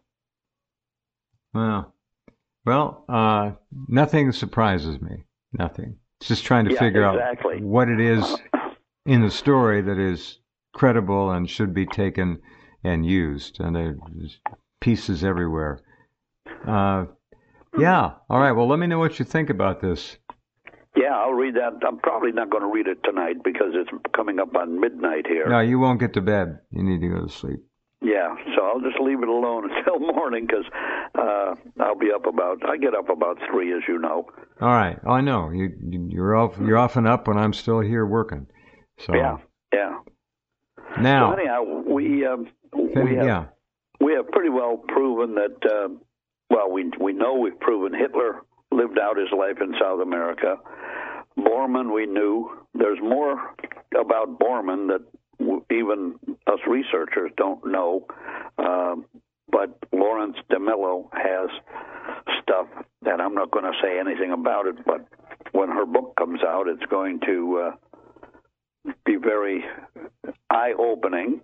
[SPEAKER 1] Wow. Well, uh, nothing surprises me. Nothing. It's just trying to
[SPEAKER 2] yeah,
[SPEAKER 1] figure
[SPEAKER 2] exactly.
[SPEAKER 1] out what it is in the story that is credible and should be taken and used. And there's pieces everywhere. Uh, yeah. All right. Well, let me know what you think about this.
[SPEAKER 2] Yeah, I'll read that. I'm probably not going to read it tonight because it's coming up on midnight here.
[SPEAKER 1] No, you won't get to bed. You need to go to sleep.
[SPEAKER 2] Yeah, so I'll just leave it alone until morning because uh, I'll be up about. I get up about three, as you know.
[SPEAKER 1] All right. Oh, I know. You you're off. You're often up when I'm still here working. So
[SPEAKER 2] yeah, yeah.
[SPEAKER 1] Now,
[SPEAKER 2] so anyhow, we um, we have
[SPEAKER 1] yeah.
[SPEAKER 2] we have pretty well proven that. Uh, well, we we know we've proven Hitler lived out his life in South America. Bormann, we knew. There's more about Bormann that even us researchers don't know, um, but Lawrence DeMillo has stuff that I'm not going to say anything about it, but when her book comes out, it's going to uh, be very eye-opening.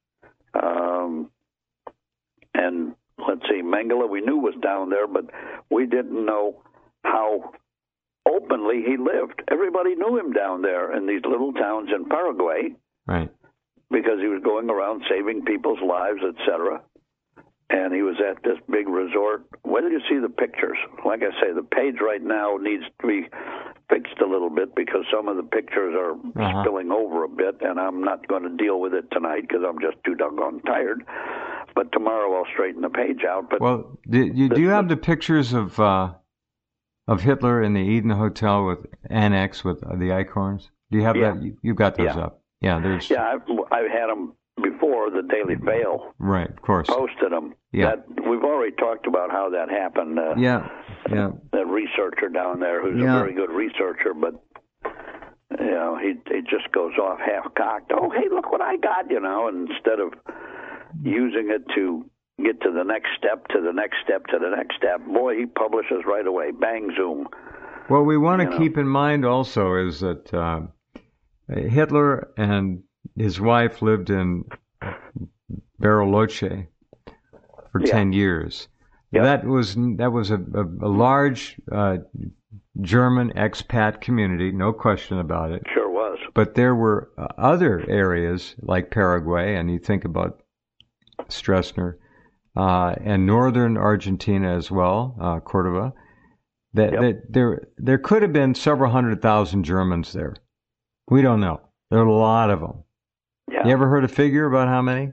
[SPEAKER 2] Um, and let's see, Mengele we knew was down there, but we didn't know how openly he lived. Everybody knew him down there in these little towns in Paraguay.
[SPEAKER 1] Right.
[SPEAKER 2] Because he was going around saving people's lives, et cetera. And he was at this big resort. Where did you see the pictures? Like I say, the page right now needs to be fixed a little bit because some of the pictures are uh-huh. spilling over a bit, and I'm not going to deal with it tonight because I'm just too doggone tired. But tomorrow I'll straighten the page out. But
[SPEAKER 1] well, do you, do you have the pictures of uh, of Hitler in the Eden Hotel with Annex with the Eichhorns? Do you have
[SPEAKER 2] yeah.
[SPEAKER 1] that? You, you got those
[SPEAKER 2] yeah.
[SPEAKER 1] up. Yeah, there's.
[SPEAKER 2] Yeah, I've, I've had them before. The Daily Fail,
[SPEAKER 1] right? Of course,
[SPEAKER 2] posted them.
[SPEAKER 1] Yeah,
[SPEAKER 2] that, we've already talked about how that happened. Uh,
[SPEAKER 1] yeah, yeah.
[SPEAKER 2] That researcher down there, who's
[SPEAKER 1] yeah.
[SPEAKER 2] a very good researcher, but you know, he he just goes off half cocked. Oh, hey, look what I got! You know, and instead of using it to get to the next step, to the next step, to the next step, boy, he publishes right away. Bang, zoom.
[SPEAKER 1] What we want to keep know. in mind also is that. Uh, Hitler and his wife lived in Bariloche for
[SPEAKER 2] yeah.
[SPEAKER 1] ten years.
[SPEAKER 2] Yep.
[SPEAKER 1] That was that was a, a, a large uh, German expat community, no question about it.
[SPEAKER 2] Sure was.
[SPEAKER 1] But there were uh, other areas like Paraguay, and you think about Stroessner, uh, and northern Argentina as well, uh, Cordoba. That,
[SPEAKER 2] yep.
[SPEAKER 1] that there there could have been several hundred thousand Germans there. We don't know. There are a lot of them.
[SPEAKER 2] Yeah.
[SPEAKER 1] You ever heard a figure about how many?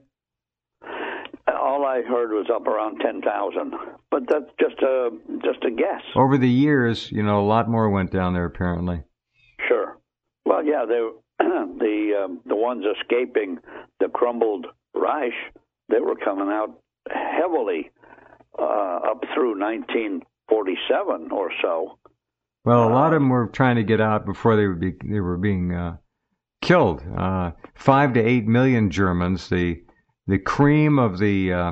[SPEAKER 2] All I heard was up around ten thousand, but that's just a just a guess.
[SPEAKER 1] Over the years, you know, a lot more went down there apparently.
[SPEAKER 2] Sure. Well, yeah, they, the um, the ones escaping the crumbled Reich, they were coming out heavily uh, up through nineteen forty-seven or so.
[SPEAKER 1] Well, a lot of them were trying to get out before they would be they were being uh, killed. Uh, five to eight million Germans, the the cream of the uh,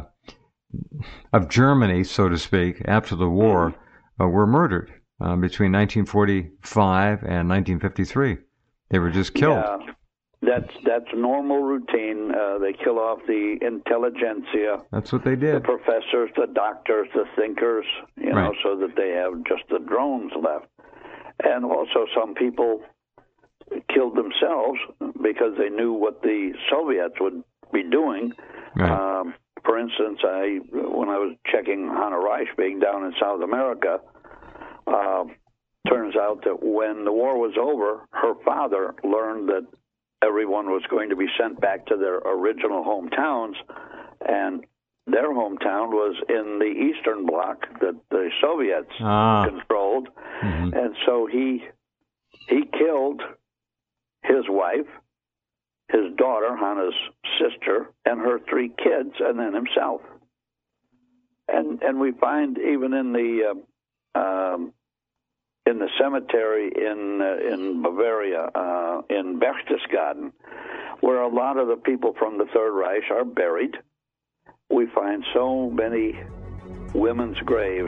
[SPEAKER 1] of Germany, so to speak, after the war, uh, were murdered uh, between nineteen forty-five and nineteen fifty-three. They were just killed.
[SPEAKER 2] Yeah, that's that's normal routine. Uh, they kill off the intelligentsia.
[SPEAKER 1] That's what they did.
[SPEAKER 2] The professors, the doctors, the thinkers, you know,
[SPEAKER 1] right.
[SPEAKER 2] so that they have just the drones left. And also some people killed themselves because they knew what the Soviets would be doing.
[SPEAKER 1] Right.
[SPEAKER 2] Um, for instance, I when I was checking Hannah Reich being down in South America, uh, turns out that when the war was over, her father learned that everyone was going to be sent back to their original hometowns, and their hometown was in the Eastern Bloc that the Soviets
[SPEAKER 1] ah.
[SPEAKER 2] controlled.
[SPEAKER 1] Mm-hmm.
[SPEAKER 2] And so he he killed his wife, his daughter, Hannah's sister, and her three kids, and then himself. And and we find even in the uh, um, in the cemetery in uh, in Bavaria, uh, in Berchtesgaden, where a lot of the people from the Third Reich are buried. We find so many women's graves,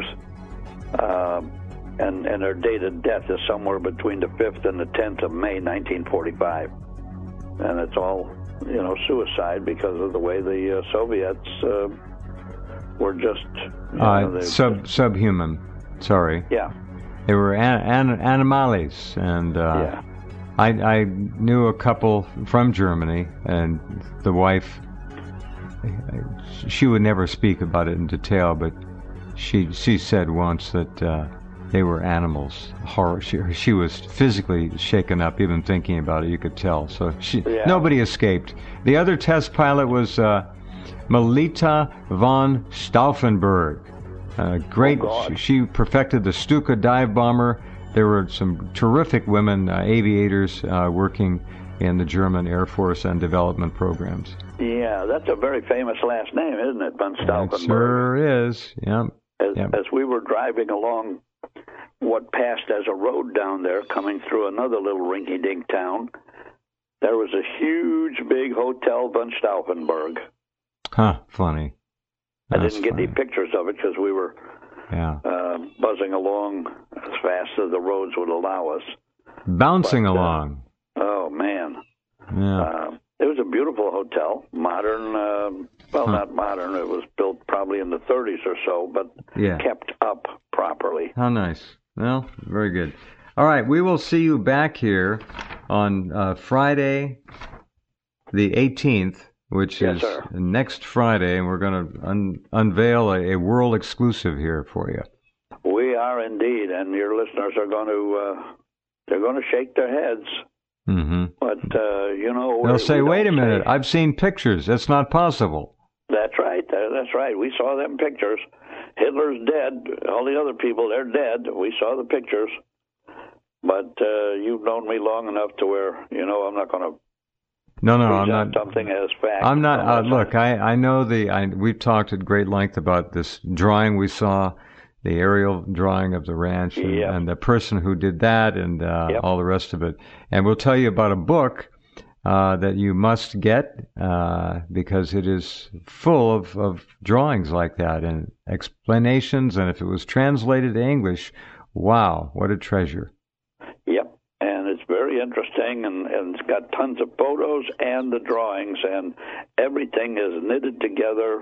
[SPEAKER 2] uh, and, and their date of death is somewhere between the fifth and the tenth of May, nineteen forty-five. And it's all, you know, suicide because of the way the uh, Soviets uh, were just... You
[SPEAKER 1] uh,
[SPEAKER 2] know, they,
[SPEAKER 1] sub subhuman, sorry.
[SPEAKER 2] Yeah.
[SPEAKER 1] They were an, an, animales, and uh,
[SPEAKER 2] yeah.
[SPEAKER 1] I, I knew a couple from Germany, and the wife, she would never speak about it in detail, but she she said once that uh, they were animals. Horror. She, she was physically shaken up, even thinking about it. You could tell. So she,
[SPEAKER 2] yeah.
[SPEAKER 1] nobody escaped. The other test pilot was uh, Melita von Stauffenberg. Uh, great.
[SPEAKER 2] Oh,
[SPEAKER 1] she, she perfected the Stuka dive bomber. There were some terrific women uh, aviators uh, working in the German Air Force and development programs.
[SPEAKER 2] Yeah, that's a very famous last name, isn't it, von Stauffenberg?
[SPEAKER 1] It sure is. Yeah.
[SPEAKER 2] As,
[SPEAKER 1] yep.
[SPEAKER 2] as we were driving along what passed as a road down there, coming through another little rinky-dink town, there was a huge, big hotel, von Stauffenberg.
[SPEAKER 1] Huh, funny.
[SPEAKER 2] That's I didn't get
[SPEAKER 1] funny.
[SPEAKER 2] any pictures of it because we were
[SPEAKER 1] yeah.
[SPEAKER 2] uh, buzzing along as fast as the roads would allow us.
[SPEAKER 1] Bouncing
[SPEAKER 2] but,
[SPEAKER 1] along.
[SPEAKER 2] Uh, oh, man.
[SPEAKER 1] Yeah.
[SPEAKER 2] Uh, it was a beautiful hotel, modern, uh, well,
[SPEAKER 1] huh.
[SPEAKER 2] not modern. It was built probably in the thirties or so, but
[SPEAKER 1] yeah.
[SPEAKER 2] kept up properly.
[SPEAKER 1] How nice. Well, very good. All right, we will see you back here on uh, Friday the eighteenth, which
[SPEAKER 2] yes,
[SPEAKER 1] is
[SPEAKER 2] sir.
[SPEAKER 1] next Friday, and we're going to un- unveil a, a world exclusive here for you.
[SPEAKER 2] We are indeed, and your listeners are going to, uh, they're going to shake their heads.
[SPEAKER 1] Mm-hmm.
[SPEAKER 2] But, uh, you know...
[SPEAKER 1] They'll say, wait a minute,
[SPEAKER 2] say,
[SPEAKER 1] I've seen pictures. That's not possible.
[SPEAKER 2] That's right. That's right. We saw them pictures. Hitler's dead. All the other people, they're dead. We saw the pictures. But uh, you've known me long enough to where, you know, I'm not going to
[SPEAKER 1] No, no, I'm not.
[SPEAKER 2] Something as fact.
[SPEAKER 1] I'm not. Uh, look, I, I know the. I, we've talked at great length about this drawing we saw, the aerial drawing of the ranch, and,
[SPEAKER 2] yep.
[SPEAKER 1] and the person who did that, and uh,
[SPEAKER 2] yep.
[SPEAKER 1] all the rest of it. And we'll tell you about a book uh, that you must get uh, because it is full of, of drawings like that and explanations. And if it was translated to English, wow, what a treasure!
[SPEAKER 2] Yep. And it's very interesting, and, and it's got tons of photos and the drawings, and everything is knitted together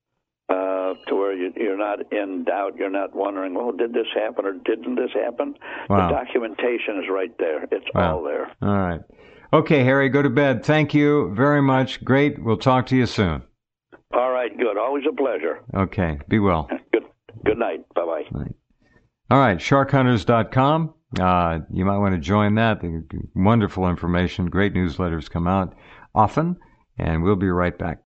[SPEAKER 2] uh, to where you, you're not in doubt. You're not wondering, well, did this happen or didn't this happen?
[SPEAKER 1] Wow.
[SPEAKER 2] The documentation is right there. It's
[SPEAKER 1] wow.
[SPEAKER 2] all there.
[SPEAKER 1] All right. Okay, Harry, go to bed. Thank you very much. Great. We'll talk to you soon.
[SPEAKER 2] All right, good. Always a pleasure.
[SPEAKER 1] Okay. Be well.
[SPEAKER 2] Good, good night. Bye-bye.
[SPEAKER 1] Right. All right, shark hunters dot com. Uh, you might want to join that. The wonderful information, great newsletters come out often, and we'll be right back.